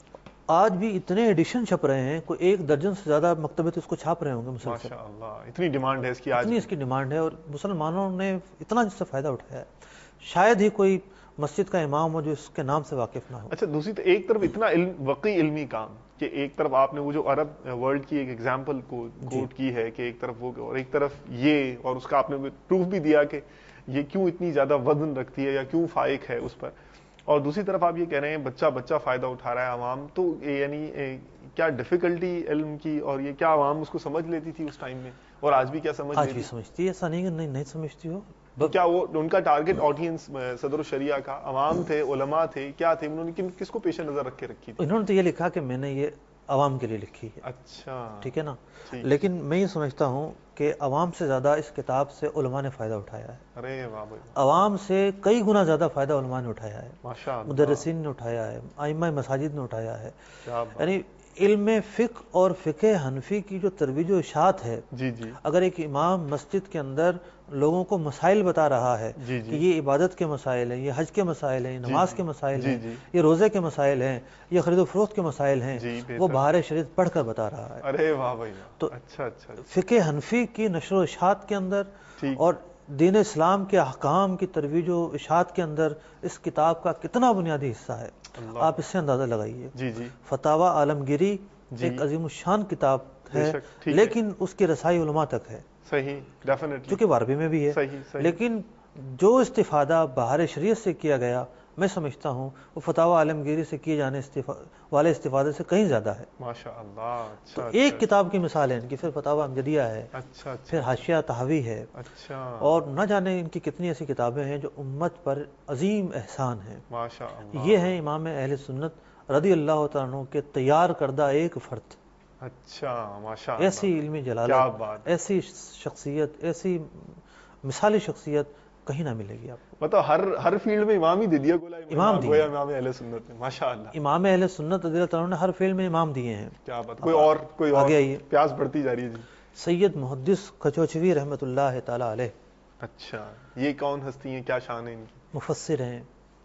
آج بھی اتنے ایڈیشن چھپ رہے ہیں، کوئی ایک درجن سے زیادہ مکتبے تو اس کو چھاپ رہے ہوں گے مسلسل. ماشاءاللہ اتنی ڈیمانڈ ہے اس کی، آج اتنی اس کی ڈیمانڈ ہے، اور مسلمانوں نے اتنا جس سے فائدہ اٹھایا ہے، شاید ہی کوئی مسجد کا امام ہو جو اس کے نام سے واقف نہ ہو. اچھا دوسری تو ایک طرف اتنا علم وقی علمی کام کہ ایک طرف آپ نے وہ جو عرب ورلڈ کی ایک ایگزامپل کو کوٹ کی ہے کہ ایک طرف وہ اور ایک طرف یہ، اور اس کا آپ نے پروف بھی دیا کہ یہ کیوں اتنی زیادہ وزن رکھتی ہے یا کیوں فائق ہے اس پر، اور دوسری طرف آپ یہ کہہ رہے ہیں بچہ بچہ فائدہ اٹھا رہا ہے عوام. تو یعنی کیا ڈیفیکلٹی علم کی، اور یہ کیا عوام اس کو سمجھ لیتی تھی اس ٹائم میں اور آج بھی کیا سمجھ آج بھی سمجھتی ہے؟ ایسا نہیں کہ نہیں نہیں سمجھتی ہو. کیا وہ ان کا ٹارگٹ آڈینس صدر الشریعہ کا عوام تھے، علماء تھے، کیا تھے؟ انہوں نے کس کو پیش نظر رکھ کے رکھی تھی؟ انہوں نے تو یہ لکھا کہ میں نے یہ عوام کے لیے لکھی ہے. اچھا ٹھیک ہے نا. لیکن میں یہ سمجھتا ہوں کہ عوام سے زیادہ اس کتاب سے علماء نے فائدہ اٹھایا ہے. ارے واہ بھائی، عوام سے کئی گنا زیادہ فائدہ علماء نے اٹھایا ہے، ماشاءاللہ، مدرسین نے اٹھایا ہے، ائمہ مساجد نے اٹھایا ہے. کیا بات. یعنی علم فقہ اور فقہ حنفی کی جو ترویج و اشاعت ہے، جی جی، اگر ایک امام مسجد کے اندر لوگوں کو مسائل بتا رہا ہے جی جی، کہ یہ عبادت کے مسائل ہیں، یہ حج کے مسائل ہیں، یہ نماز کے مسائل جی ہیں، جی، یہ روزے کے مسائل ہیں، یہ خرید و فروخت کے مسائل ہیں، جی بہتر. وہ بہار شریعت پڑھ کر بتا رہا ہے. ارے واہ بھائی، تو اچھا اچھا، فقہ حنفی کی نشر و اشاعت کے اندر ٹھیک، اور دین اسلام کے احکام کی ترویج و اشاعت کے اندر اس کتاب کا کتنا بنیادی حصہ ہے اللہ. آپ اس سے اندازہ لگائیے. جی جی، فتاوی عالمگیری جی، ایک عظیم الشان کتاب ہے، بے شک، ٹھیک ہے. لیکن اس کی رسائی علماء تک ہے، صحیح، ڈیفینیٹلی، چونکہ عربی میں بھی ہے. صحیح صحیح، لیکن جو استفادہ بہار شریعت سے کیا گیا، میں سمجھتا ہوں وہ فتاوی عالمگیری سے کیے جانے والے استفادے سے کہیں زیادہ ہے. ماشاءاللہ. تو اچھا، ایک کتاب کی مثال ہے ان کی، پھر فتاوی امجدیہ ہے، اچھا پھر حاشیہ تحوی ہے، اچھا، اور نہ جانے ان کی کتنی ایسی کتابیں ہیں جو امت پر عظیم احسان ہیں. ماشاءاللہ. یہ ہیں امام اہل سنت رضی اللہ تعالیٰ عنہ کے تیار کردہ ایک فرد. اچھا، ماشاءاللہ، ایسی علمی کیا جلالت، بات، ایسی شخصیت، ایسی مثالی شخصیت کہیں نہ ملے گی آپ کو. مطلب ہر ہر فیلڈ میں امام ہی دے دیا، گولا امام گویا امام اہل سنت نے. ماشاءاللہ، امام اہل سنت رضی اللہ تعالیٰ نے ہر فیلڈ میں امام دیے ہیں. کیا بات. کوئی اور کوئی اور آگے آئیے. پیاس بڑھتی جا رہی ہے. جی، سید محدث کچوچوی رحمۃ اللہ تعالی علیہ. اچھا، یہ کون ہستی ہیں، کیا شان ہے ان کی؟ مفسر ہیں،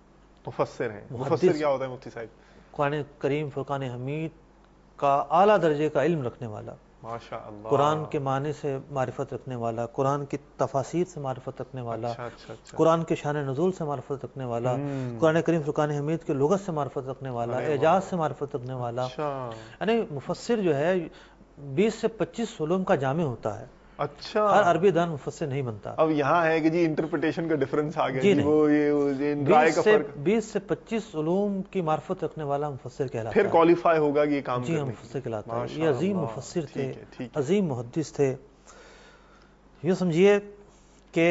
مفسر ہیں. مفسر کیا ہوتا ہے مفتی صاحب؟ قرآن کریم فرقان حمید کا اعلیٰ درجے کا علم رکھنے والا، ماشاءاللہ، قرآن کے معنی سے معرفت رکھنے والا، قرآن کی تفاسیر سے معرفت رکھنے والا، اچھا اچھا اچھا، قرآن کے شان نزول سے معرفت رکھنے والا، ہم، قرآن کریم فرقان حمید کے لغت سے معرفت رکھنے والا، ارے اعجاز واہ. سے معرفت رکھنے والا. اچھا یعنی مفسر جو ہے بیس سے پچیس علوم کا جامع ہوتا ہے. اچھا. ہر عربی دان مفسر نہیں بنتا. اب یہاں ہے کہ جی انٹرپریٹیشن کا ڈفرنس آ گیا. جی جی نہیں. وہ یہ رائے کا فرق. بیس سے پچیس علوم کی معرفت رکھنے والا مفسر کہلاتا ہے. پھر کوالیفائی ہوگا کہ یہ کام جی ہاں، کرنے مفسر کہلاتا ہے. یہ ماشاءاللہ. عظیم مفسر تھے، ٹھیک ہے، ٹھیک ہے. عظیم محدث تھے. یہ سمجھیے کہ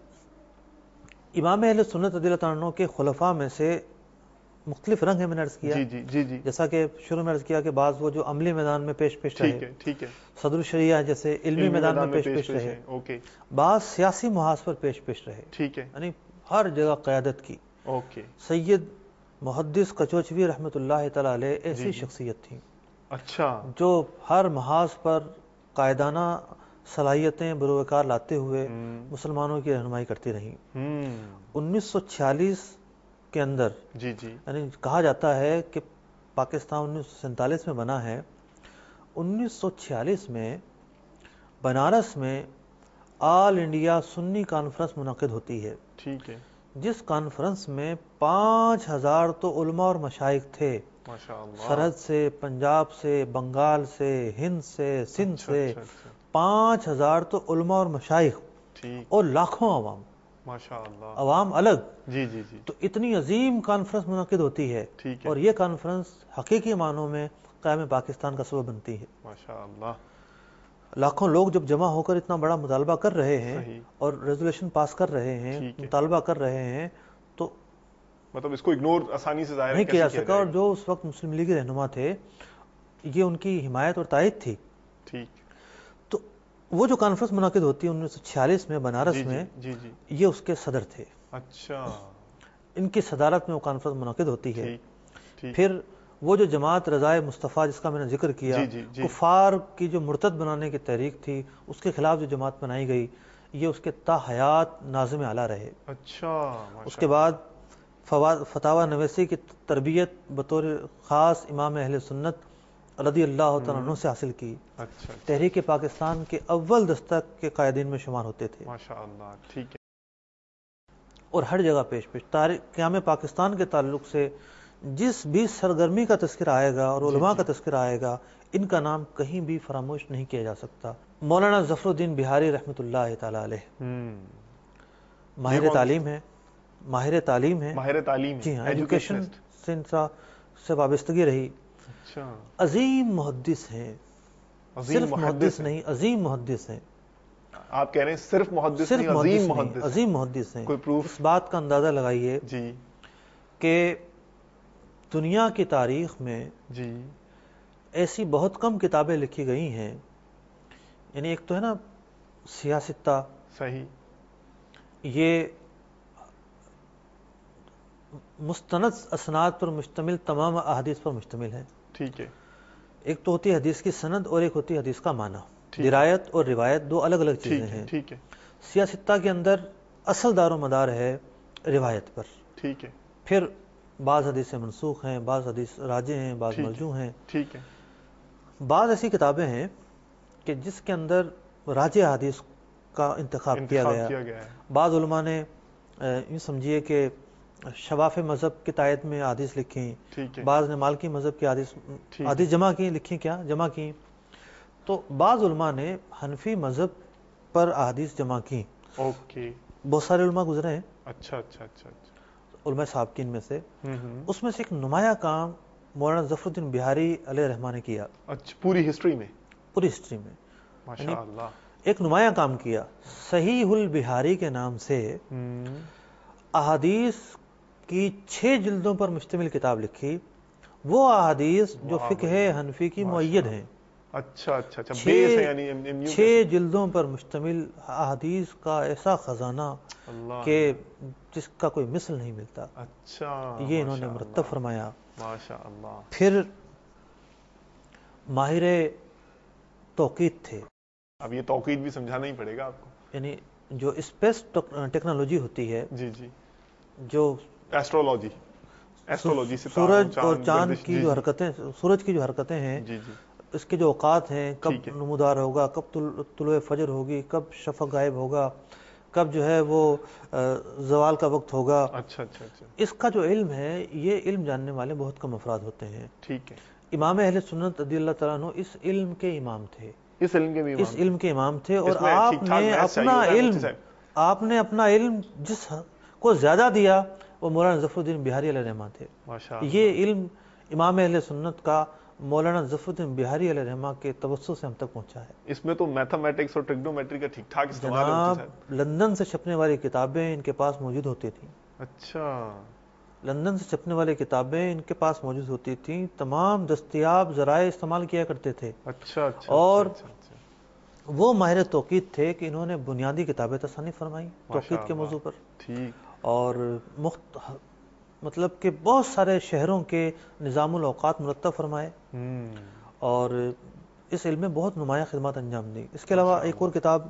امام اہل سنت رضی اللہ عنہ کے خلفاء میں سے مختلف رنگ ہیں، میں نے عرض کیا. جی جی جی جی، جیسا کہ شروع میں عرض کیا کہ بعض وہ جو عملی میدان میں پیش پیش ٹھیک رہے، ہے ٹھیک ہے. صدر الشریعہ جیسے علمی میدان میں پیش پیش رہے، اوکے. بعض سیاسی محاذ پر پیش پیش رہے، ٹھیک ہے. یعنی ہر جگہ قیادت کی. اوکے. سید محدث کچوچوی رحمۃ اللہ تعالی علیہ ایسی شخصیت تھی اچھا، جو ہر محاذ پر قائدانہ صلاحیتیں بروکار لاتے ہوئے مسلمانوں کی رہنمائی کرتی رہیں. انیس سو چھیالیس کے اندر جی جی، یعنی کہا جاتا ہے کہ پاکستان انیس سو سینتالیس میں بنا ہے. انیس سو چھیالیس میں بنارس میں آل انڈیا سنی کانفرنس منعقد ہوتی ہے، ٹھیک ہے. جس کانفرنس میں پانچ ہزار تو علماء اور مشائخ تھے، ماشاءاللہ. سرحد سے، پنجاب سے، بنگال سے، ہند سے، سندھ اچھا سے، اچھا اچھا، پانچ ہزار تو علماء اور مشائخ ٹھیک. اور لاکھوں عوام. ماشاءاللہ. عوام الگ. جی جی جی، تو اتنی عظیم کانفرنس منعقد ہوتی ہے، ٹھیک ہے. اور یہ کانفرنس حقیقی معنوں میں قیام پاکستان کا سبب بنتی ہے. ماشاءاللہ. لاکھوں لوگ جب جمع ہو کر اتنا بڑا مطالبہ کر رہے ہیں صحیح. اور ریزولوشن پاس کر رہے ہیں، ٹھیک ہے. مطالبہ کر رہے ہیں، تو مطلب اس کو اگنور آسانی سے ظاہر نہیں کیا کیسے جا سکا. اور جو اس وقت مسلم لیگ رہنما تھے، یہ ان کی حمایت اور تائید تھی. ٹھیک. تو وہ جو کانفرنس منعقد ہوتی ہے انیس سو چھیالیس میں بنارس جی میں، جی جی، یہ اس کے صدر تھے. اچھا. ان کی صدارت میں وہ کانفرنس منعقد ہوتی ہے. ٹھیک ٹھیک. پھر وہ جو جماعت رضائے مصطفیٰ جس کا میں نے ذکر کیا، جی جی جی، کفار کی جو مرتد بنانے کی تحریک تھی، اس کے خلاف جو جماعت بنائی گئی، یہ اس کے تا حیات ناظم اعلیٰ رہے. اچھا. اس کے بعد فتاوی نویسی کی تربیت بطور خاص امام اہل سنت رضی اللہ تعالیٰ عنہ سے حاصل کی. اچھا تحریک پاکستان کے اول دستک کے قائدین میں شمار ہوتے تھے. ماشاءاللہ. ٹھیک ہے. اور ہر جگہ پیش پیش تاریخ قیام پاکستان کے تعلق سے جس بھی سرگرمی کا تذکرہ آئے گا اور علماء کا تذکرہ آئے گا ان کا نام کہیں بھی فراموش نہیں کیا جا سکتا. مولانا ظفر الدین بہاری رحمۃ اللہ تعالی علیہ ماہر تعلیم ہے ماہر تعلیم ہے ماہر تعلیم جی ہاں، ایجوکیشن سے وابستگی رہی. اچھا. عظیم محدث ہیں، صرف محدث نہیں عظیم محدث ہیں. آپ کہہ رہے ہیں صرف محدث صرف نہیں عظیم محدث عظیم محدث ہیں. کوئی پروف؟ اس بات کا اندازہ لگائیے جی کہ دنیا کی تاریخ میں جی ایسی بہت کم کتابیں لکھی گئی ہیں. یعنی ایک تو ہے نا سیاستہ، صحیح، یہ مستند اسناد پر مشتمل تمام احادیث پر مشتمل ہے. ٹھیک ہے. ایک تو ہوتی ہے حدیث کی سند اور ایک ہوتی ہے حدیث کا معنی. درایت اور روایت دو الگ الگ چیزیں ہیں. ٹھیک ہے. سیاستہ کے اندر اصل دار و مدار ہے روایت پر. ٹھیک ہے. پھر بعض حدیثیں منسوخ ہیں، بعض حدیث راجع ہیں، بعض مرجوح ہیں. ٹھیک ہے. بعض ایسی کتابیں ہیں کہ جس کے اندر راجع حدیث کا انتخاب کیا گیا. ہے. بعض علماء نے یوں سمجھیے کہ شواف مذہب کی تائید میں حدیث لکھی، بعض نے مالکی مذہب کی حدیث حدیث جمع کی لکھی کیا جمع کی تو بعض علماء نے حنفی مذہب پر احادیث جمع کی. اوکے. بہت سارے علماء گزرے ہیں. اچھا اچھا اچھا علماء سابقین میں سے. اس میں سے ایک نمایاں کام مولانا ظفر الدین بہاری علیہ رحمٰن نے کیا. اچھا. پوری ہسٹری میں پوری ہسٹری میں ماشاءاللہ ایک نمایاں کام کیا. صحیح البہاری کے نام سے احادیث کی چھ جلدوں پر مشتمل کتاب لکھی. وہ احادیث جو فقہ حنفی کی معید ہیں. اچھا اچھا اچھا بیس ہے یعنی چھ جلدوں پر مشتمل احادیث کا ایسا خزانہ کہ جس کا کوئی مثل نہیں ملتا. اچھا. یہ انہوں نے مرتب فرمایا. ماشاءاللہ. پھر ماہر توقیت تھے. اب یہ توقیت بھی سمجھانا ہی پڑے گا آپ کو. یعنی جو اسپیس ٹیکنالوجی ہوتی ہے، جی جی جو ایسٹرولوجی ایسٹرولوجی سورج اور چاند کی جو حرکتیں سورج کی جو حرکتیں ہیں جی جی اس کے جو اوقات ہیں، کب نمودار ہوگا، کب طلوع فجر ہوگی، کب شفق غائب ہوگا، کب جو ہے وہ زوال کا وقت ہوگا. اچھا اچھا اچھا اس کا جو علم ہے یہ علم جاننے والے بہت کم افراد ہوتے ہیں. ٹھیک ہے. امام امام اہل سنت رضی اللہ تعالیٰ عنہ اس علم کے امام تھے. اس علم کے بھی اس علم کے امام تھے. اور آپ نے اپنا علم آپ نے اپنا علم جس کو زیادہ دیا وہ مولانا ظفر الدین بہاری علیہ رحمہ تھے. یہ علم امام اہل سنت کا مولانا ظفر الدین بہاری علیہ رحمہ کے توسط سے ہم تک پہنچا ہے. اس میں تو میتھمیٹکس اور ٹریگنومیٹری کا ٹھیک ٹھاک استعمال ہوتا ہے. لندن سے چھپنے والی کتابیں ان کے پاس موجود ہوتی تھیں. اچھا. لندن سے چھپنے والی کتابیں ان کے پاس موجود ہوتی تھیں. تمام دستیاب ذرائع استعمال کیا کرتے تھے. اچھا اچھا اور وہ ماہر توقیت تھے کہ انہوں نے بنیادی کتابیں تصنیف فرمائی توقیت کے موضوع پر. ٹھیک. اور مخت مطلب کہ بہت سارے شہروں کے نظام الاوقات مرتب فرمائے اور اس علم میں بہت نمایاں خدمات انجام دی. اس کے علاوہ ایک اور کتاب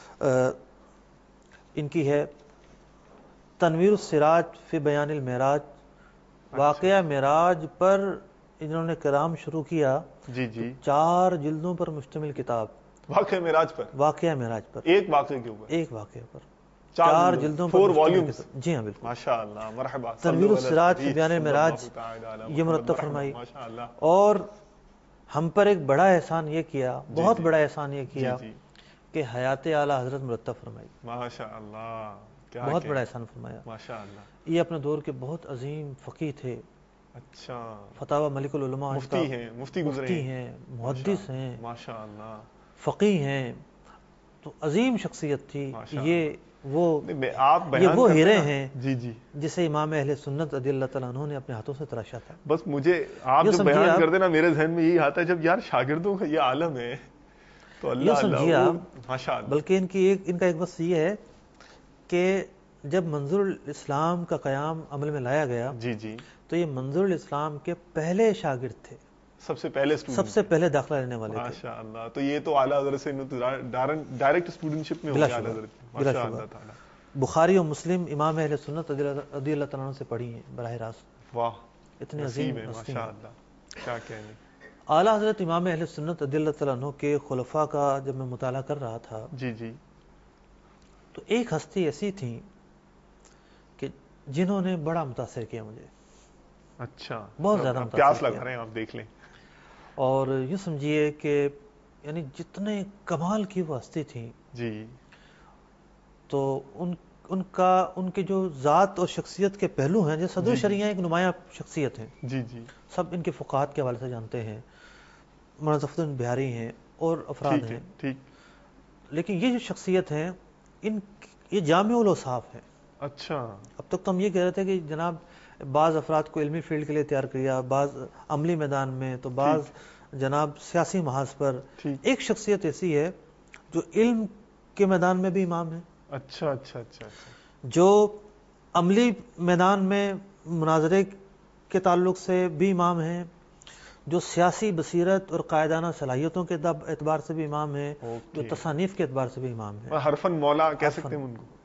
ان کی ہے تنویر السراج فی بیان المعراج. واقعہ معراج پر انہوں نے کلام شروع کیا. جی جی چار جلدوں پر مشتمل کتاب. واقعہ معراج پر واقعہ معراج پر ایک واقعے کے اوپر ایک واقعے پر چار جلدوں پر فور والیومز. جی ہاں بالکل. ماشاءاللہ. مرحبا. تنویر السراج فی بیان المعراج یہ مرتب فرمائی. اور ہم پر ایک بڑا احسان یہ کیا بہت بڑا احسان یہ کیا کہ حیات اعلیٰ حضرت مرتب فرمائی. ماشاءاللہ. بہت بڑا احسان فرمایا. ماشاءاللہ. یہ اپنے دور کے بہت عظیم فقیہ تھے. اچھا. فتاوی ملک العلماء مفتی ہیں مفتی گزرے ہیں محدث ہیں ماشاءاللہ فقیہ ہیں. تو عظیم شخصیت تھی. یہ وہ آپ یہ وہ ہیرے ہیں جی جی جسے امام اہل سنت رضی اللہ تعالیٰ عنہ نے اپنے ہاتھوں سے تراشا تھا. بس مجھے آپ جو بیان کرتے نا میرے ذہن میں یہی آتا ہے جب یار شاگردوں کا یہ عالم ہے تو اللہ سمجھیے آپ ماشاءاللہ. بلکہ ان کی ایک ان کا ایک بس یہ ہے کہ جب منظور الاسلام کا قیام عمل میں لایا گیا جی جی تو یہ منظور الاسلام کے پہلے شاگرد تھے. سب سے پہلے سب سے پہلے داخلہ لینے والے تھے. ماشاءاللہ. تو یہ تو اعلیٰ حضرت سے ڈائریکٹ اسٹوڈنٹشپ میں ہو گیا اعلیٰ حضرت. ماشاءاللہ تعالی. بخاری اور مسلم امام اہل سنت رضی اللہ تعالیٰ عنہ سے پڑھی ہیں براہ راست. واہ اتنے عظیم ہے ماشاء اللہ, کیا کہنے. اعلیٰ حضرت امام اہل سنت رضی اللہ تعالیٰ عنہ کے خلفاء کا جب میں مطالعہ کر رہا تھا جی جی تو ایک ہستی ایسی تھی کہ جنہوں نے بڑا متاثر کیا مجھے. اچھا, بہت زیادہ متاثر پیاس کیا. لگ رہے ہیں, آپ دیکھ لیں. اور یوں سمجھیے کہ یعنی جتنے کمال کی وہ ہستی تھی جی, تو ان ان کا ان کے جو ذات اور شخصیت کے پہلو ہیں, جیسے صدر شریعہ ایک نمایاں شخصیت ہیں, جی جی سب ان کے فقہات کے حوالے سے جانتے ہیں, مولانا ظفر الدین بہاری ہیں اور افراد ہیں, ٹھیک. لیکن یہ جو شخصیت ہیں ان یہ جامع الاوصاف ہیں. اچھا, اب تک تو ہم یہ کہہ رہے تھے کہ جناب بعض افراد کو علمی فیلڈ کے لیے تیار کیا, بعض عملی میدان میں, تو بعض جناب سیاسی محاذ پر. ایک شخصیت ایسی ہے جو علم کے میدان میں بھی امام ہے, اچھا اچھا اچھا جو عملی میدان میں مناظرے کے تعلق سے بھی امام ہیں, جو سیاسی بصیرت اور قائدانہ صلاحیتوں کے اعتبار سے بھی امام ہیں, جو تصانیف کے اعتبار سے بھی امام ہیں. حرفن مولا کہہ سکتے ہیں ان کو,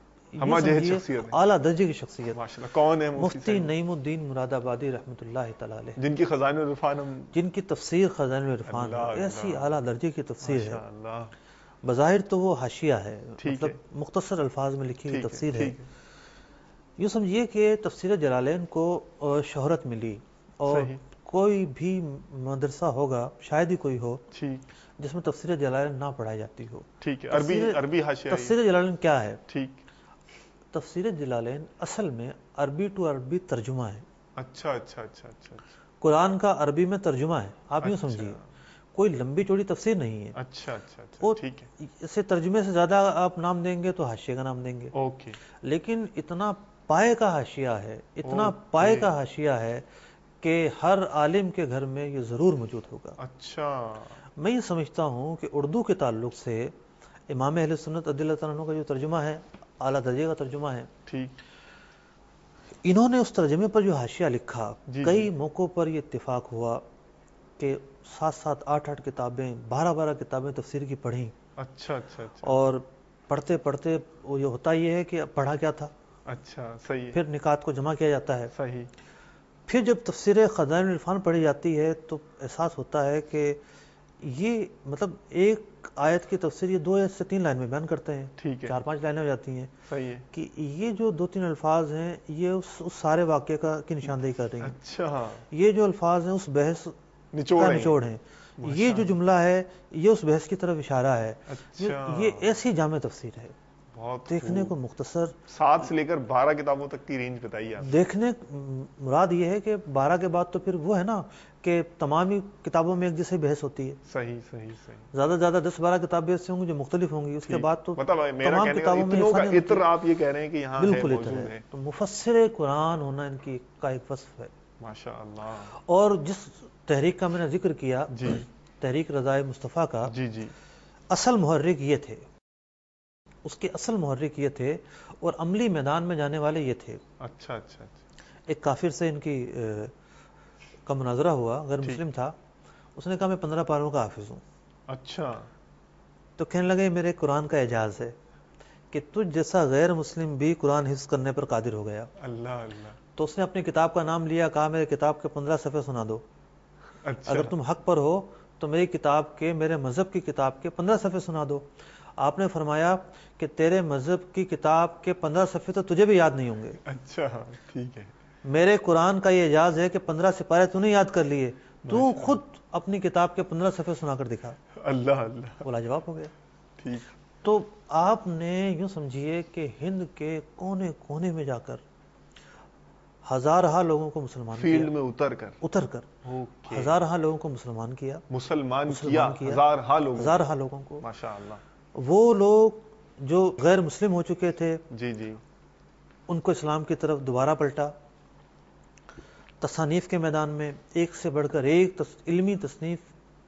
مطلب اعلیٰ درجے کی شخصیت. ماشاءاللہ. کون ہے مفتی نعیم الدین مراد آبادی رحمۃ اللہ تعالی علیہ, جن کی خزائن العرفان ہم جن کی تفسیر خزائن العرفان ہے, ایسی اعلیٰ درجے کی تفسیر ہے. بظاہر تو وہ حاشیہ ہے, مطلب مختصر الفاظ میں لکھی ہوئی تفسیر ہے. یوں سمجھیے کہ تفسیر جلالین کو شہرت ملی, اور کوئی بھی مدرسہ ہوگا, شاید ہی کوئی ہو جس میں تفسیر جلالین نہ پڑھائی جاتی ہو. ٹھیک ہے, عربی عربی حاشیہ. تفسیر جلالین کیا ہے؟ ٹھیک, تفسیر جلالین اصل میں عربی ٹو عربی ترجمہ ہے. اچھا اچھا اچھا اچھا قرآن کا عربی میں ترجمہ ہے, آپ یوں سمجھیے, کوئی لمبی چوڑی تفسیر نہیں ہے. اچھا اچھا ٹھیک ہے. اسے ترجمے سے زیادہ آپ نام دیں گے تو حاشیے کا نام دیں گے. اوکے. لیکن اتنا پائے کا حاشیہ ہے, اتنا پائے کا حاشیہ ہے کہ ہر عالم کے گھر میں یہ ضرور موجود ہوگا. اچھا, میں یہ سمجھتا ہوں کہ اردو کے تعلق سے امام اہل سنت رضی اللہ تعالیٰ عنہ کا جو ترجمہ ہے, اعلیٰ درجے کا ترجمہ ہے, ٹھیک, انہوں نے اس ترجمے پر جو حاشیہ لکھا, جی کئی موقعوں پر یہ اتفاق ہوا کہ سات سات آٹھ آٹھ کتابیں, بارہ بارہ کتابیں تفسیر کی پڑھیں. اچھا اچھا اچھا اور پڑھتے پڑھتے وہ یہ ہوتا یہ ہے کہ پڑھا کیا تھا. اچھا, صحیح. پھر نکات کو جمع کیا جاتا ہے. صحیح. پھر جب تفسیر خزائن العرفان پڑھی جاتی ہے تو احساس ہوتا ہے کہ یہ مطلب ایک آیت کی تفسیر یہ دو یا سے تین لائن میں بیان کرتے ہیں, ٹھیک ہے, چار پانچ لائنیں ہو جاتی ہیں. صحیح ہے. کہ یہ جو دو تین الفاظ ہیں یہ اس, اس سارے واقعے کا کی نشاندہی کر رہی ہیں. اچھا, یہ جو الفاظ ہیں اس بحث کا نچوڑ ہیں. یہ جو جملہ ہے یہ اس بحث کی طرف اشارہ ہے. یہ ایسی جامع تفسیر ہے, دیکھنے کو مختصر, سات سے لے کر بارہ کتابوں تک کی رینج بتائی آپ. دیکھنے مراد یہ ہے کہ بارہ کے بعد تو پھر وہ ہے نا کہ تمام ہی کتابوں میں ایک جیسے بحث ہوتی ہے. صحیح صحیح صحیح. زیادہ سے زیادہ دس بارہ کتابیں ایسے ہوں گی جو مختلف ہوں گی, اس کے بعد تو تمام کتابوں میں اتر آپ یہ کہہ رہے ہیں کہ یہاں بالکل اتر ہے. تو مفسر قرآن ہونا ان کی کا ایک وصف ہے. ماشاءاللہ. اور جس تحریک کا میں نے ذکر کیا, جی, تحریک رضائے مصطفیٰ کا, جی جی, اصل محرک یہ تھے, اس کے اصل محرک یہ تھے, اور عملی میدان میں جانے والے یہ تھے. اچھا اچھا اچھا. ایک کافر سے ان کی کا مناظرہ ہوا, غیر مسلم تھا, اس نے کہا میں پندرہ پاروں کا حافظ ہوں. اچھا. تو کہنے لگے میرے قرآن کا اعجاز ہے کہ تجھ جیسا غیر مسلم بھی قرآن حفظ کرنے پر قادر ہو گیا. اللہ اللہ. تو اس نے اپنی کتاب کا نام لیا, کہا میرے کتاب کے پندرہ صفحے سنا دو. اچھا. اگر تم حق پر ہو تو میری کتاب کے, میرے مذہب کی کتاب کے پندرہ صفحے سنا دو. آپ نے فرمایا کہ تیرے مذہب کی کتاب کے پندرہ صفحے تو تجھے بھی یاد نہیں ہوں گے. اچھا, ٹھیک ہے. میرے قرآن کا یہ اعجاز ہے کہ پندرہ سپارے تو نے یاد کر لیے, تو خود اپنی کتاب کے پندرہ صفحے سنا کر دکھا. اللہ اللہ. وہ لاجواب ہو گیا. ٹھیک. تو آپ نے یوں سمجھیے کہ ہند کے کونے کونے میں جا کر ہزارہ لوگوں کو مسلمان فیلڈ میں اتر کر اتر کر ہزارہ لوگوں کو مسلمان کیا, مسلمان کیا ہزارہ لوگوں ہزارہ لوگوں کو. ماشاءاللہ. وہ لوگ جو غیر مسلم ہو چکے تھے, جی جی, ان کو اسلام کی طرف دوبارہ پلٹا. تصانیف کے میدان میں ایک سے بڑھ کر ایک علمی تصنیف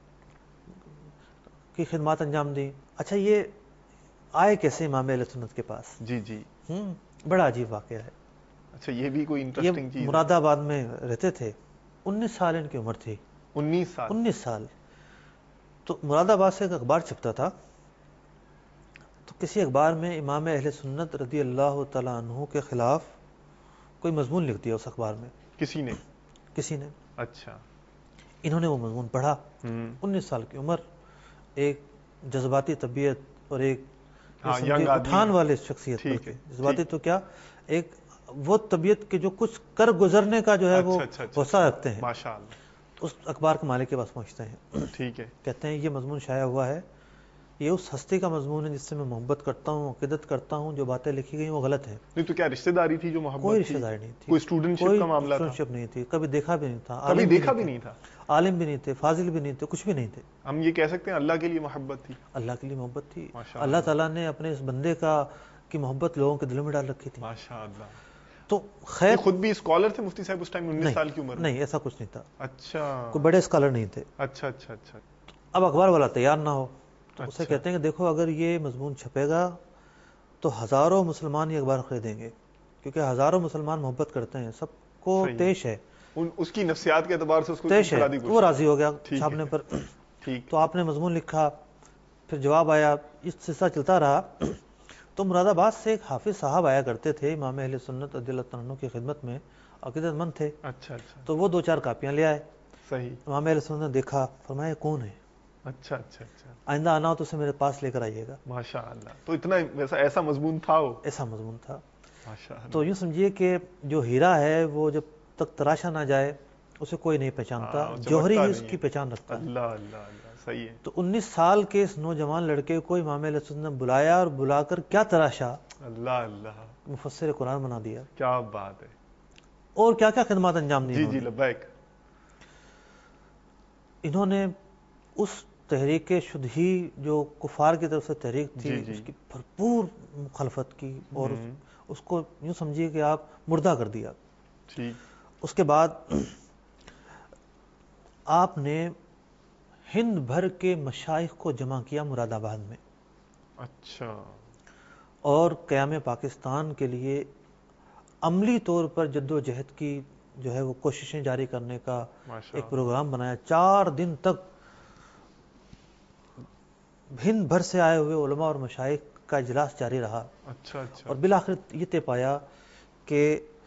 کی خدمات انجام دی. اچھا, یہ آئے کیسے امام اہل سنت کے پاس؟ جی جی, ہوں بڑا عجیب واقعہ ہے. اچھا, یہ بھی کوئی انٹرسٹنگ چیز. مراد آباد میں رہتے تھے, انیس سال ان کی عمر تھی. انیس سال انیس سال. تو مراد آباد سے ایک اخبار چھپتا تھا, تو کسی اخبار میں امام اہل سنت رضی اللہ تعالیٰ عنہ کے خلاف کوئی مضمون لکھ دیا اس اخبار میں. کسی نے کسی نے اچھا انہوں نے وہ مضمون پڑھا. انیس سال کی عمر، ایک جذباتی طبیعت اور ایک اٹھان والے شخصیت. جذباتی تو کیا، ایک وہ طبیعت کے جو کچھ کر گزرنے کا جو ہے وہ حوصلہ رکھتے ہیں. اس اخبار کے مالک کے پاس پہنچتے ہیں. ٹھیک ہے. کہتے ہیں یہ مضمون شائع ہوا ہے، یہ اس ہستی کا مضمون ہے جس سے میں محبت کرتا ہوں، عقیدت کرتا ہوں، جو باتیں لکھی گئی وہ غلط ہیں. نہیں تو کیا رشتہ داری تھی جو محبت؟ کوئی رشتہ داری نہیں تھی، کوئی اسٹوڈنٹشپ کا معاملہ تھا؟ اسٹوڈنٹشپ نہیں تھی، کبھی دیکھا بھی نہیں تھا، کبھی دیکھا بھی نہیں تھا، عالم بھی نہیں تھے، فاضل بھی نہیں تھے، کچھ بھی نہیں تھے. ہم یہ کہہ سکتے ہیں اللہ کے لیے محبت تھی. اللہ کے لیے محبت تھی. اللہ تعالیٰ نے اپنے اس بندے کا کی محبت لوگوں کے دلوں میں ڈال رکھی تھی. ماشاء اللہ. تو خیر خود بھی اسکالر تھے مفتی صاحب اس ٹائم انیس سال کی عمر میں؟ نہیں، ایسا کچھ نہیں تھا. اچھا، کوئی بڑے اسکالر نہیں تھے. اچھا اچھا اچھا. اب اخبار والا تیار نہ ہو تو اسے کہتے ہیں کہ دیکھو اگر یہ مضمون چھپے گا تو ہزاروں مسلمان یہ اخبار خریدیں گے، کیونکہ ہزاروں مسلمان محبت کرتے ہیں، سب کو تیش ہے، اس کی نفسیات کے اعتبار سے اس کو تیش ہے. وہ راضی ہو گیا چھاپنے پر. تو آپ نے مضمون لکھا، پھر جواب آیا، اس سلسلہ چلتا رہا. تو مراد آباد سے ایک حافظ صاحب آیا کرتے تھے امام اہل سنت رضی اللہ عنہ کی خدمت میں، عقیدت مند تھے. اچھا اچھا. تو وہ دو چار کاپیاں لے آئے. صحیح. امام اہل سنت نے دیکھا، فرمایا کون ہے؟ اچھا اچھا اچھا. آئندہ آنا ہو تو اسے میرے پاس لے کر آئیے گا. ماشاء اللہ. تو اتنا ویسا ایسا مضمون تھا، وہ ایسا مضمون تھا. ماشاء اللہ. تو یوں سمجھیے کہ جو ہیرا ہے وہ جب تک تراشا نہ جائے اسے کوئی نہیں پہچانتا، جوہری ہی اس کی پہچان رکھتا ہے. اللہ اللہ اللہ. صحیح ہے. تو انیس سال کے اس نوجوان لڑکے کو امام علیہ السلام نے بلایا اور بلا کر کیا تراشا، اللہ اللہ، مفسر قرآن بنا دیا. کیا بات ہے. اور کیا کیا خدمات انجام دی. جی جی لبیک. انہوں نے اس تحریک شدہی جو کفار کی طرف سے تحریک تھی جی جی. اس کی بھرپور مخالفت کی اور اس, اس کو یوں سمجھیے کہ آپ مردہ کر دیا. ٹھیک. اس کے بعد آپ نے ہند بھر کے مشائخ کو جمع کیا مراد آباد میں. اچھا. اور قیام پاکستان کے لیے عملی طور پر جد و جہد کی جو ہے وہ کوششیں جاری کرنے کا ایک پروگرام بنایا. چار دن تک ہند بھر سے آئے ہوئے علماء اور مشائخ کا اجلاس جاری رہا. اچھا اچھا. اور بالآخر یہ طے پایا کہ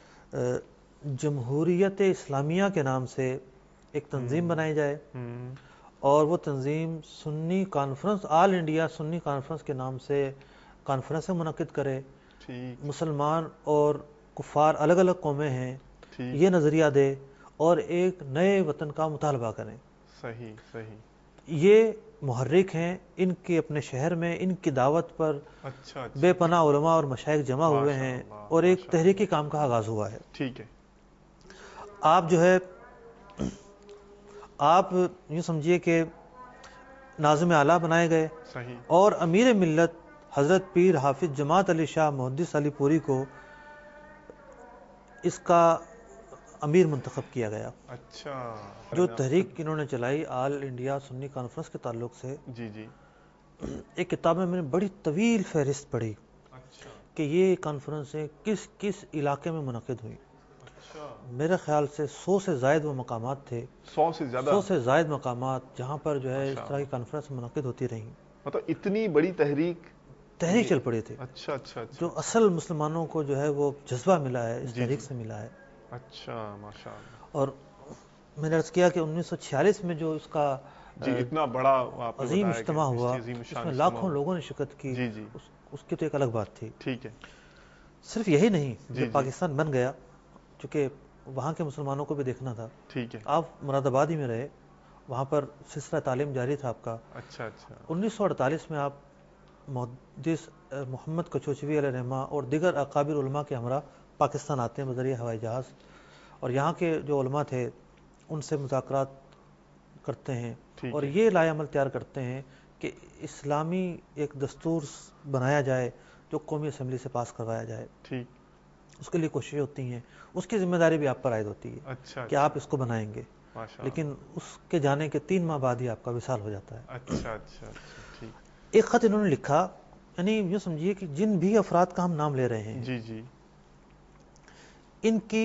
جمہوریت اسلامیہ کے نام سے ایک تنظیم بنائی جائے اور وہ تنظیم Sunni conference, all India Sunni conference کے نام سے کانفرنس منعقد کرے. مسلمان اور کفار الگ الگ قومیں ہیں یہ نظریہ دے اور ایک نئے وطن کا مطالبہ کریں. صحیح صحیح. یہ محرک ہیں، ان کے اپنے شہر میں ان کی دعوت پر بے پناہ علماء اور مشائخ جمع ہوئے ہیں اور ایک تحریکی کام کا آغاز ہوا ہے. ٹھیک ہے. آپ جو ہے آپ یوں سمجھیے کہ ناظم اعلیٰ بنائے گئے اور امیر ملت حضرت پیر حافظ جماعت علی شاہ محدث علی پوری کو اس کا امیر منتخب کیا گیا. اچھا. جو تحریک انہوں نے چلائی آل انڈیا سنی کانفرنس کے تعلق سے، جی جی، ایک کتاب میں میں نے بڑی طویل فہرست پڑھی کہ یہ کانفرنسیں کس کس علاقے میں منعقد ہوئی. میرے خیال سے سو سے زائد وہ مقامات تھے، سو سے زیادہ سو سے زائد مقامات جہاں پر جو ہے اس طرح کی کانفرنس منعقد ہوتی رہیں. مطلب اتنی بڑی تحریک تحریک چل پڑی تھی. اچھا اچھا. جو اصل مسلمانوں کو جو ہے وہ جذبہ ملا ہے اس تحریک سے ملا ہے. اچھا ماشاء اللہ. اور میں نے عرض کیا کہ انیس سو چھیالیس میں جو اس کا جی اتنا بڑا عظیم اجتماع ہوا، اس میں لاکھوں لوگوں نے شرکت کی، جی جی، اس کی تو ایک الگ بات تھی. ٹھیک ہے. صرف یہی نہیں، جب پاکستان بن گیا چونکہ وہاں کے مسلمانوں کو بھی دیکھنا تھا. ٹھیک ہے. آپ مراد آباد ہی میں رہے، وہاں پر سلسلہ تعلیم جاری تھا آپ کا. اچھا اچھا. انیس سو اڑتالیس میں آپ محدث محمد کچوچوی علیہ رحمہ اور دیگر اکابر علماء کے ہمراہ پاکستان آتے ہیں بذریعہ ہوائی جہاز، اور یہاں کے جو علماء تھے ان سے مذاکرات کرتے ہیں اور یہ لائے عمل تیار کرتے ہیں کہ اسلامی ایک دستور بنایا جائے جو قومی اسمبلی سے پاس کروایا جائے. ٹھیک. اس کے لیے کوششیں ہوتی ہیں، اس کی ذمہ داری بھی آپ پر عائد ہوتی ہے. اچھا. کہ آپ اس کو بنائیں گے، لیکن اس کے جانے کے تین ماہ بعد ہی آپ کا وصال ہو جاتا ہے. اچھا اچھا. ٹھیک. ایک خط انہوں نے لکھا، یعنی یوں سمجھیے کہ جن بھی افراد کا ہم نام لے رہے ہیں جی جی، ان کی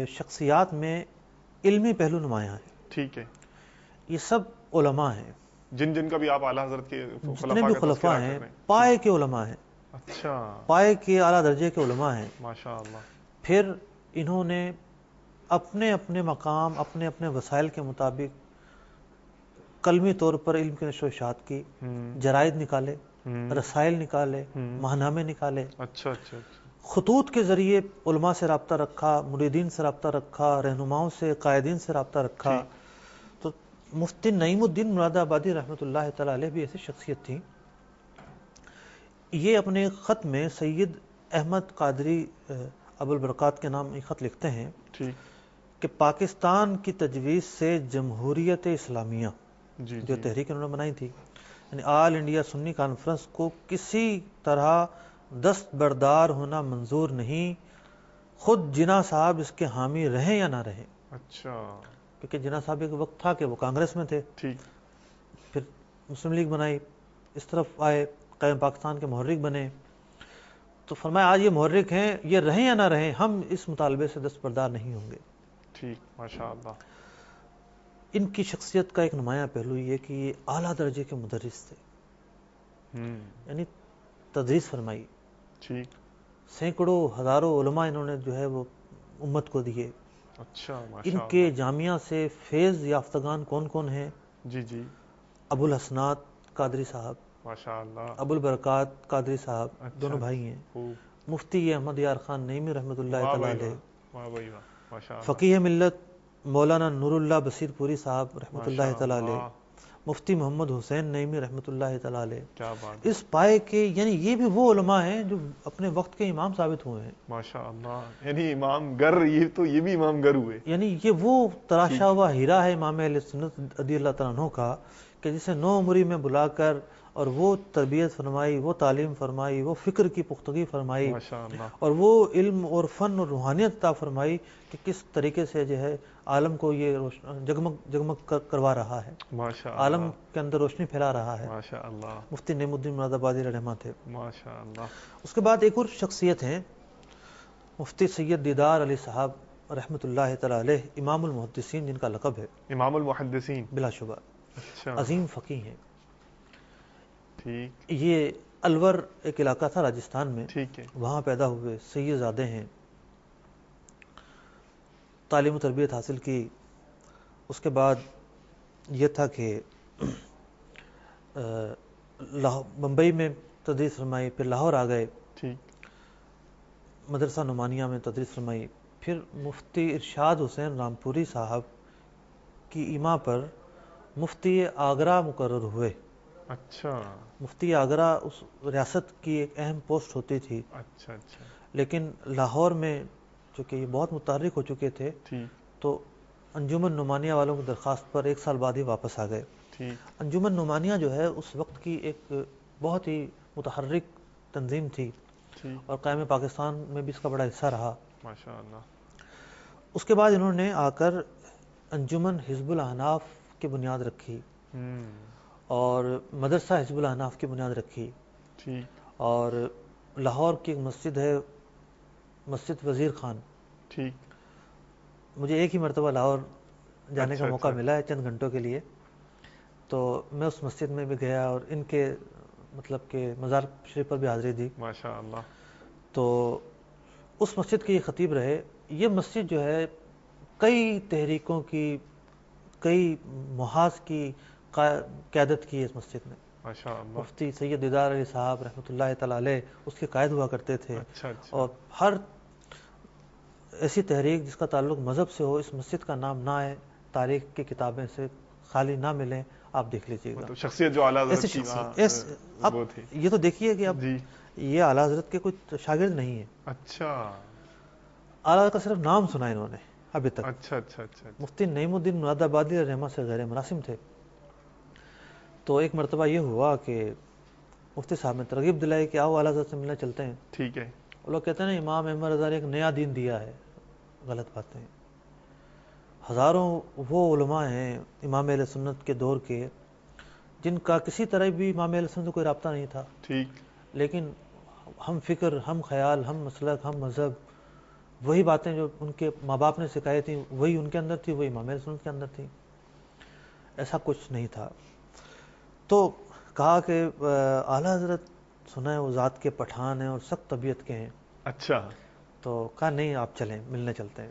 شخصیات میں علمی پہلو نمایاں ہے. ٹھیک ہے. یہ سب علماء ہیں. جن جن کا بھی آپ اعلیٰ حضرت کے جتنے بھی خلفاء ہیں پائے کے علماء ہیں. اچھا. پائے کے اعلیٰ درجے کے علماء ہیں. ماشاء اللہ. پھر انہوں نے اپنے اپنے مقام اپنے اپنے وسائل کے مطابق قلمی طور پر علم کی نشر و اشاعت کی, جرائد نکالے, رسائل نکالے, ماہنامے نکالے. اچھا اچھا. خطوط کے ذریعے علماء سے رابطہ رکھا, مریدین سے رابطہ رکھا, رہنماؤں سے, قائدین سے رابطہ رکھا. تو مفتی نعیم الدین مراد آبادی رحمۃ اللہ تعالی علیہ بھی ایسی شخصیت تھی. یہ اپنے خط میں سید احمد قادری ابو البرکات کے نام ایک خط لکھتے ہیں کہ پاکستان کی تجویز سے جمہوریت اسلامیہ جی جو تحریک انہوں نے بنائی تھی, یعنی آل انڈیا سنی کانفرنس کو کسی طرح دست بردار ہونا منظور نہیں, خود جناح صاحب اس کے حامی رہیں یا نہ رہیں. اچھا. کیونکہ جناح صاحب ایک وقت تھا کہ وہ کانگریس میں تھے, پھر مسلم لیگ بنائی, اس طرف آئے, قائم پاکستان کے محرک بنے. تو فرمایا آج یہ محرک ہیں, یہ رہیں یا نہ رہیں, ہم اس مطالبے سے دست بردار نہیں ہوں گے. ٹھیک. ماشاء اللہ. ان کی شخصیت کا ایک نمایاں پہلو یہ کہ یہ اعلیٰ درجے کے مدرس تھے, یعنی تدریس فرمائی. ٹھیک. سینکڑوں ہزاروں علماء انہوں نے جو ہے وہ امت کو دیے. اچھا. ان کے جامعہ سے فیض یافتگان کون کون ہیں؟ جی جی. ابو الحسنات قادری صاحب, ماشاء اللہ. ابو البرکات قادری صاحب, اچھا. دونوں بھائی ہیں. مفتی احمد یار خان نعیمی رحمۃ اللہ تعالی علیہ, فقیہ ملت مولانا نور اللہ بصیر پوری صاحب رحمۃ اللہ تعالی علیہ, مفتی محمد حسین نعیمی رحمۃ اللہ تعالی علیہ. اس پائے کے یعنی یہ بھی وہ علماء ہیں جو اپنے وقت کے امام ثابت ہوئے ہیں. ماشاء اللہ. یعنی امام گر, یہ تو یہ بھی امام گر ہوئے. یعنی یہ وہ تراشا ہوا ہیرا ہے امام اہل سنت رضی اللہ تعالیٰ عنہ کا, کہ جسے نو عمری میں بلا کر اور وہ تربیت فرمائی, وہ تعلیم فرمائی, وہ فکر کی پختگی فرمائی, اور وہ علم اور فن اور روحانیت عطا فرمائی کہ کس طریقے سے جو ہے عالم کو یہ جگمگ جگمگ کروا رہا ہے, عالم کے اندر روشنی پھیلا رہا ہے. مفتی نعیم الدین مراد آبادی رحمہ تھے. اس کے بعد ایک اور شخصیت ہیں مفتی سید دیدار علی صاحب رحمۃ اللہ تعالی علیہ, امام المحدثین جن کا لقب ہے. امام المحدثین بلا شبہ. اچھا. عظیم فقیہ ہیں. ٹھیک. یہ الور ایک علاقہ تھا راجستھان میں, ٹھیک ہے, وہاں پیدا ہوئے, سید زادے ہیں, تعلیم و تربیت حاصل کی. اس کے بعد یہ تھا کہ بمبئی میں تدریس فرمائی, پھر لاہور آ گئے, ٹھیک, مدرسہ نعمانیہ میں تدریس فرمائی. پھر مفتی ارشاد حسین رامپوری صاحب کی ایما پر مفتی آگرہ مقرر ہوئے. اچھا. مفتی آگرہ اس ریاست کی ایک اہم پوسٹ ہوتی تھی. اچھا اچھا. لیکن لاہور میں چونکہ یہ بہت متحرک ہو چکے تھے, تو انجمن نعمانیہ والوں کی درخواست پر ایک سال بعد ہی واپس آ گئے. انجمن نعمانیہ جو ہے اس وقت کی ایک بہت ہی متحرک تنظیم تھی, اور قائم پاکستان میں بھی اس کا بڑا حصہ رہا. ماشاء اللہ. اس کے بعد انہوں نے آ کر انجمن حزب الاحناف کی بنیاد رکھی, اور مدرسہ حزب الاحناف کی بنیاد رکھی. اور لاہور کی ایک مسجد ہے, مسجد وزیر خان. ٹھیک. مجھے ایک ہی مرتبہ لاہور جانے کا موقع ملا ہے چند گھنٹوں کے لیے, تو میں اس مسجد میں بھی گیا اور ان کے مطلب کہ مزار شریف پر بھی حاضری دی. ماشاء اللہ. تو اس مسجد کے یہ خطیب رہے. یہ مسجد جو ہے کئی تحریکوں کی, کئی محاذ کی قیادت کی اس مسجد نے. ماشاء اللہ. مفتی سید دیدار علی صاحب رحمۃ اللہ تعالی علیہ اس کے قائد ہوا کرتے تھے. اچھا اچھا. اور ہر ایسی تحریک جس کا تعلق مذہب سے ہو, اس مسجد کا نام نہ آئے, تاریخ کی کتابیں سے خالی نہ ملیں, آپ دیکھ لیجیے گا. شخصیت جو اعلیٰ حضرت کی اب یہ تو دیکھیے کہ اب یہ اعلیٰ حضرت کے کوئی شاگرد نہیں ہے. اچھا. اعلیٰ کا صرف نام سنا انہوں نے ابھی تک. اچھا اچھا اچھا. مفتی نعیم الدین مراد آبادی رحمہ سے غیر مراسم تھے. تو ایک مرتبہ یہ ہوا کہ مفتی صاحب نے ترغیب دلائی کہ آؤ اعلیٰ حضرت سے ملنے چلتے ہیں. ٹھیک ہے. وہ لوگ کہتے ہیں امام احمد رضا نے ایک نیا دین دیا ہے. غلط باتیں. ہزاروں وہ علماء ہیں امام اہل سنت کے دور کے جن کا کسی طرح بھی امام اہل سنت سے کوئی رابطہ نہیں تھا. ٹھیک. لیکن ہم فکر, ہم خیال, ہم مسلک, ہم مذہب, وہی باتیں جو ان کے ماں باپ نے سکھائی تھیں وہی ان کے اندر تھی, وہی امام اہل سنت کے اندر تھی. ایسا کچھ نہیں تھا. تو کہا کہ اعلیٰ حضرت سنا ہے وہ ذات کے پٹھان ہیں اور سخت طبیعت کے ہیں. اچھا. تو کہا نہیں آپ چلیں, ملنے چلتے ہیں.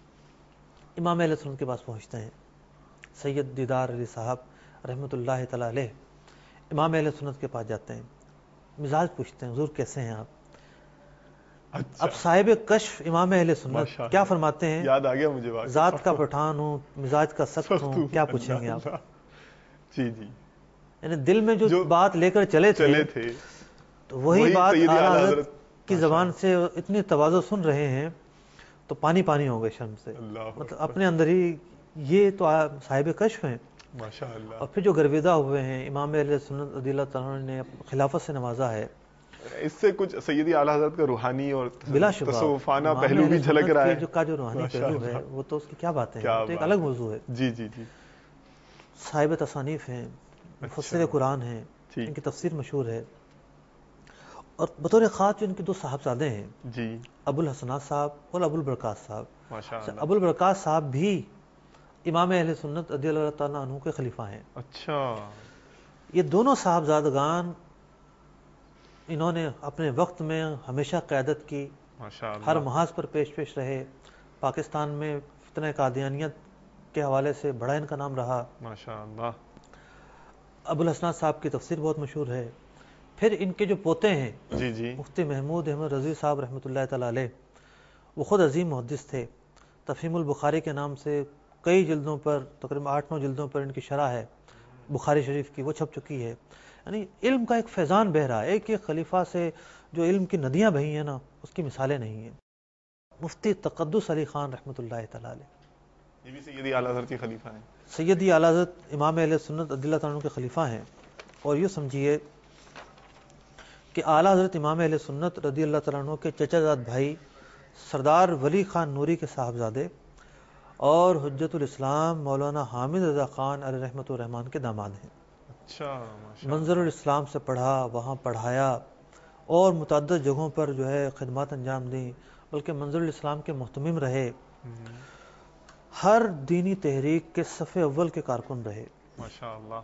امام اہل سنت کے پاس پہنچتے ہیں, سید دیدار علی صاحب رحمۃ اللہ تعالی علیہ امام اہل سنت کے پاس جاتے ہیں, مزاج پوچھتے ہیں, حضور کیسے ہیں آپ؟ اچھا. اب صاحب کشف امام اہل سنت کیا فرماتے ہیں؟ یاد آ گیا مجھے بات, ذات کا پٹھان ہوں, مزاج کا سخت ہوں, کیا پوچھیں گے آپ؟ جی جی. یعنی دل میں جو بات لے کر چلے تھے تو وہی بات اعلیٰ حضرت کی زبان سے اتنی تواضع سن رہے ہیں تو پانی پانی ہو گئے شرم سے. مطلب اپنے اندر ہی یہ تو صاحب کشف ہیں. ماشاءاللہ. اور پھر جو گرویدہ ہوئے ہیں, امام اہل سنت رضی اللہ تعالیٰ نے خلافت سے نوازا ہے. اس سے کچھ سیدی اعلیٰ حضرت کا روحانی اور بلا شبہ تصوفانہ پہلو بھی جھلک رہا ہے. جو کا جو روحانی پہلو ہے وہ تو اس کی کیا باتیں ہیں, تو ایک الگ موضوع ہے. جی جی جی. صاحب تصانیف ہیں, مفسر قرآن ہیں, ان کی تفسیر مشہور ہے. اور بطور خاص جو ان کے دو صاحبزادے ہیں جی, ابو الحسنات صاحب اور ابو البرکات صاحب. ماشاءاللہ. ابو البرکات صاحب بھی امام اہل سنت رضی اللہ تعالیٰ عنہ کے خلیفہ ہیں. اچھا. یہ دونوں صاحبزادگان انہوں نے اپنے وقت میں ہمیشہ قیادت کی, ہر محاذ پر پیش پیش رہے. پاکستان میں فتنہ قادیانیت کے حوالے سے بڑا ان کا نام رہا. ماشاءاللہ. ابو الحسنات صاحب کی تفسیر بہت مشہور ہے. پھر ان کے جو پوتے ہیں جی جی, مفتی محمود احمد رضوی صاحب رحمۃ اللہ تعالی علیہ, وہ خود عظیم محدث تھے. تفہیم البخاری کے نام سے کئی جلدوں پر, تقریباً آٹھ نو جلدوں پر ان کی شرح ہے بخاری شریف کی, وہ چھپ چکی ہے. یعنی علم کا ایک فیضان بہہ رہا ہے. ایک ایک خلیفہ سے جو علم کی ندیاں بہی ہیں نا, اس کی مثالیں نہیں ہیں. مفتی تقدس علی خان رحمۃ اللہ تعالی علیہ, یہ بھی سیدی اعلیٰ حضرت کے خلیفہ ہیں. سیدی اعلیٰ حضرت امام اہل سنت رضی اللہ تعالیٰ عنہ کے خلیفہ ہیں. اور یہ سمجھیے کہ اعلیٰ حضرت امام اہل سنت رضی اللہ تعالیٰ عنہ کے چچا زاد بھائی سردار ولی خان نوری کے صاحبزادے اور حجت الاسلام مولانا حامد رضا خان علیہ رحمۃ الرحمان کے داماد ہیں. اچھا. منظر الاسلام سے پڑھا, وہاں پڑھایا اور متعدد جگہوں پر جو ہے خدمات انجام دیں, بلکہ منظر الاسلام کے محتمم رہے. ہر دینی تحریک کے صف اول کے کارکن رہے. ماشاءاللہ.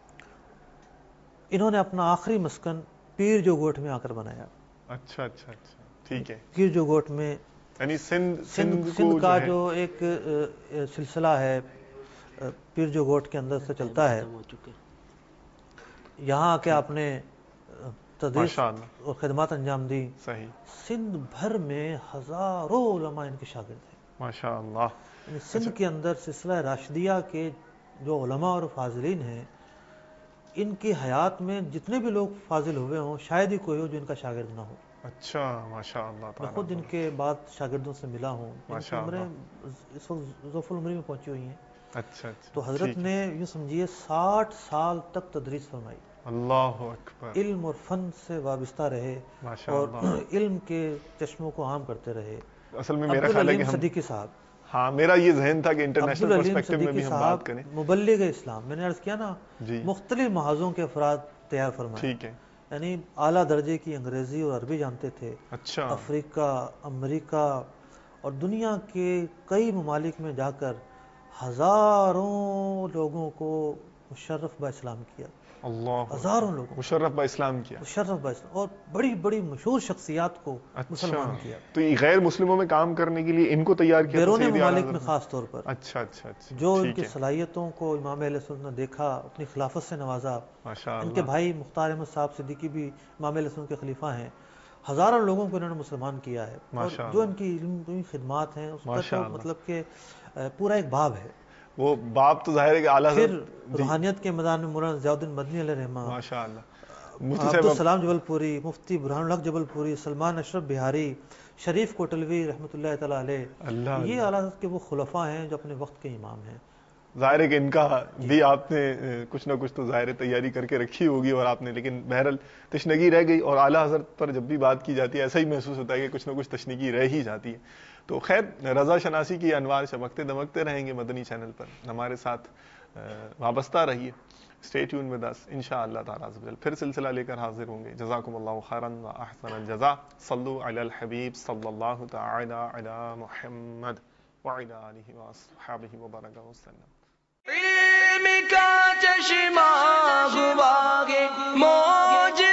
انہوں نے اپنا آخری مسکن پیر جو گوٹ میں آ کر بنایا. اچھا اچھا اچھا, ٹھیک ہے. پیر جو گوٹ میں یعنی سندھ سندھ سندھ کا جو ایک سلسلہ ہے پیر جو گوٹ کے اندر سے چلتا ہے, یہاں آ کے آپ نے تدریس اور خدمات انجام دی. صحیح. سندھ بھر میں ہزاروں علماء ان کے شاگرد ہیں. ماشاءاللہ. یعنی سندھ کے اندر سلسلہ راشدیہ کے جو علماء اور فاضلین ہیں, ان کی حیات میں جتنے بھی لوگ فاضل ہوئے ہوں شاید ہی کوئی ہو جو ان کا شاگرد نہ ہو. اچھا. ماشاءاللہ. میں خود ان کے بعد شاگردوں سے ملا ہوں. ان کی عمریں اس وقت ذوف العمری میں پہنچی ہوئی ہیں. اچھا اچھا. تو حضرت نے یوں سمجھیے ساٹھ سال تک تدریس فرمائی. اللہ اکبر. علم اور فن سے وابستہ رہے اور علم کے چشموں کو عام کرتے رہے. اصل میں میرا خیال ہے کہ ہم صدیقی صاحب, ہاں میرا یہ ذہن تھا کہ انٹرنیشنل پرسپیکٹو میں بھی ہم بات کریں. مبلغ اسلام, میں نے عرض کیا نا, جی, مختلف محاذوں کے افراد تیار فرمائے. ٹھیک ہے. یعنی اعلیٰ درجے کی انگریزی اور عربی جانتے تھے. اچھا. افریقہ, امریکہ اور دنیا کے کئی ممالک میں جا کر ہزاروں لوگوں کو مشرف با اسلام کیا. اللہ, ہزاروں لوگوں مشرف با اسلام کیا. مشرف با اسلام, اور بڑی بڑی مشہور شخصیات کو مسلمان کیا. تو یہ غیر مسلموں میں کام کرنے کے لیے ان کو تیار کیا بیرون ممالک میں خاص طور پر. اچھا اچھا اچھا. جو ان کی صلاحیتوں کو امام اہل سنت نے دیکھا, اپنی خلافت سے نوازا. ان کے بھائی مختار احمد صاحب صدیقی بھی امام اہل سنت کے خلیفہ ہیں. ہزاروں لوگوں کو انہوں نے مسلمان کیا ہے. اور جو ان کی علمی خدمات ہیں اس کا تو مطلب کہ پورا ایک باب ہے. وہ باب تو ظاہر ہے کہ اعلیٰ پھر روحانیت کے میدان میں مولانا ضیاء الدین مدنی علیہ رحمہ, ماشاءاللہ, عبدالسلام جبل پوری, مفتی برہان الحق جبل پوری, سلمان اشرف بہاری, شریف کوٹلوی رحمۃ اللہ تعالی علیہ, یہ اعلیٰ حضرت کے وہ خلفاء ہیں جو اپنے وقت کے امام ہیں. ظاہر ہے کہ ان کا بھی آپ نے کچھ نہ کچھ تو ظاہر تیاری کر کے رکھی ہوگی اور آپ نے, لیکن بہرحال تشنگی رہ گئی. اور اعلیٰ حضرت پر جب بھی بات کی جاتی ہے ایسا ہی محسوس ہوتا ہے کہ کچھ نہ کچھ تشنگی رہ ہی جاتی ہے. تو خیر, رضا شناسی کی انوار چمکتے دمکتے رہیں گے مدنی چینل پر. ہمارے ساتھ وابستہ رہیے. اسٹے ٹیون ود اس, انشاءاللہ تعالی پھر سلسلہ لے کر حاضر ہوں گے. جزاکم اللہ خیرا و احسن الجزاء. صلوا علی الحبیب صلی اللہ تعالی علی محمد وعلی آلہ واصحابہ وبارک وسلم. علم کا چشمہ ہوا گے موج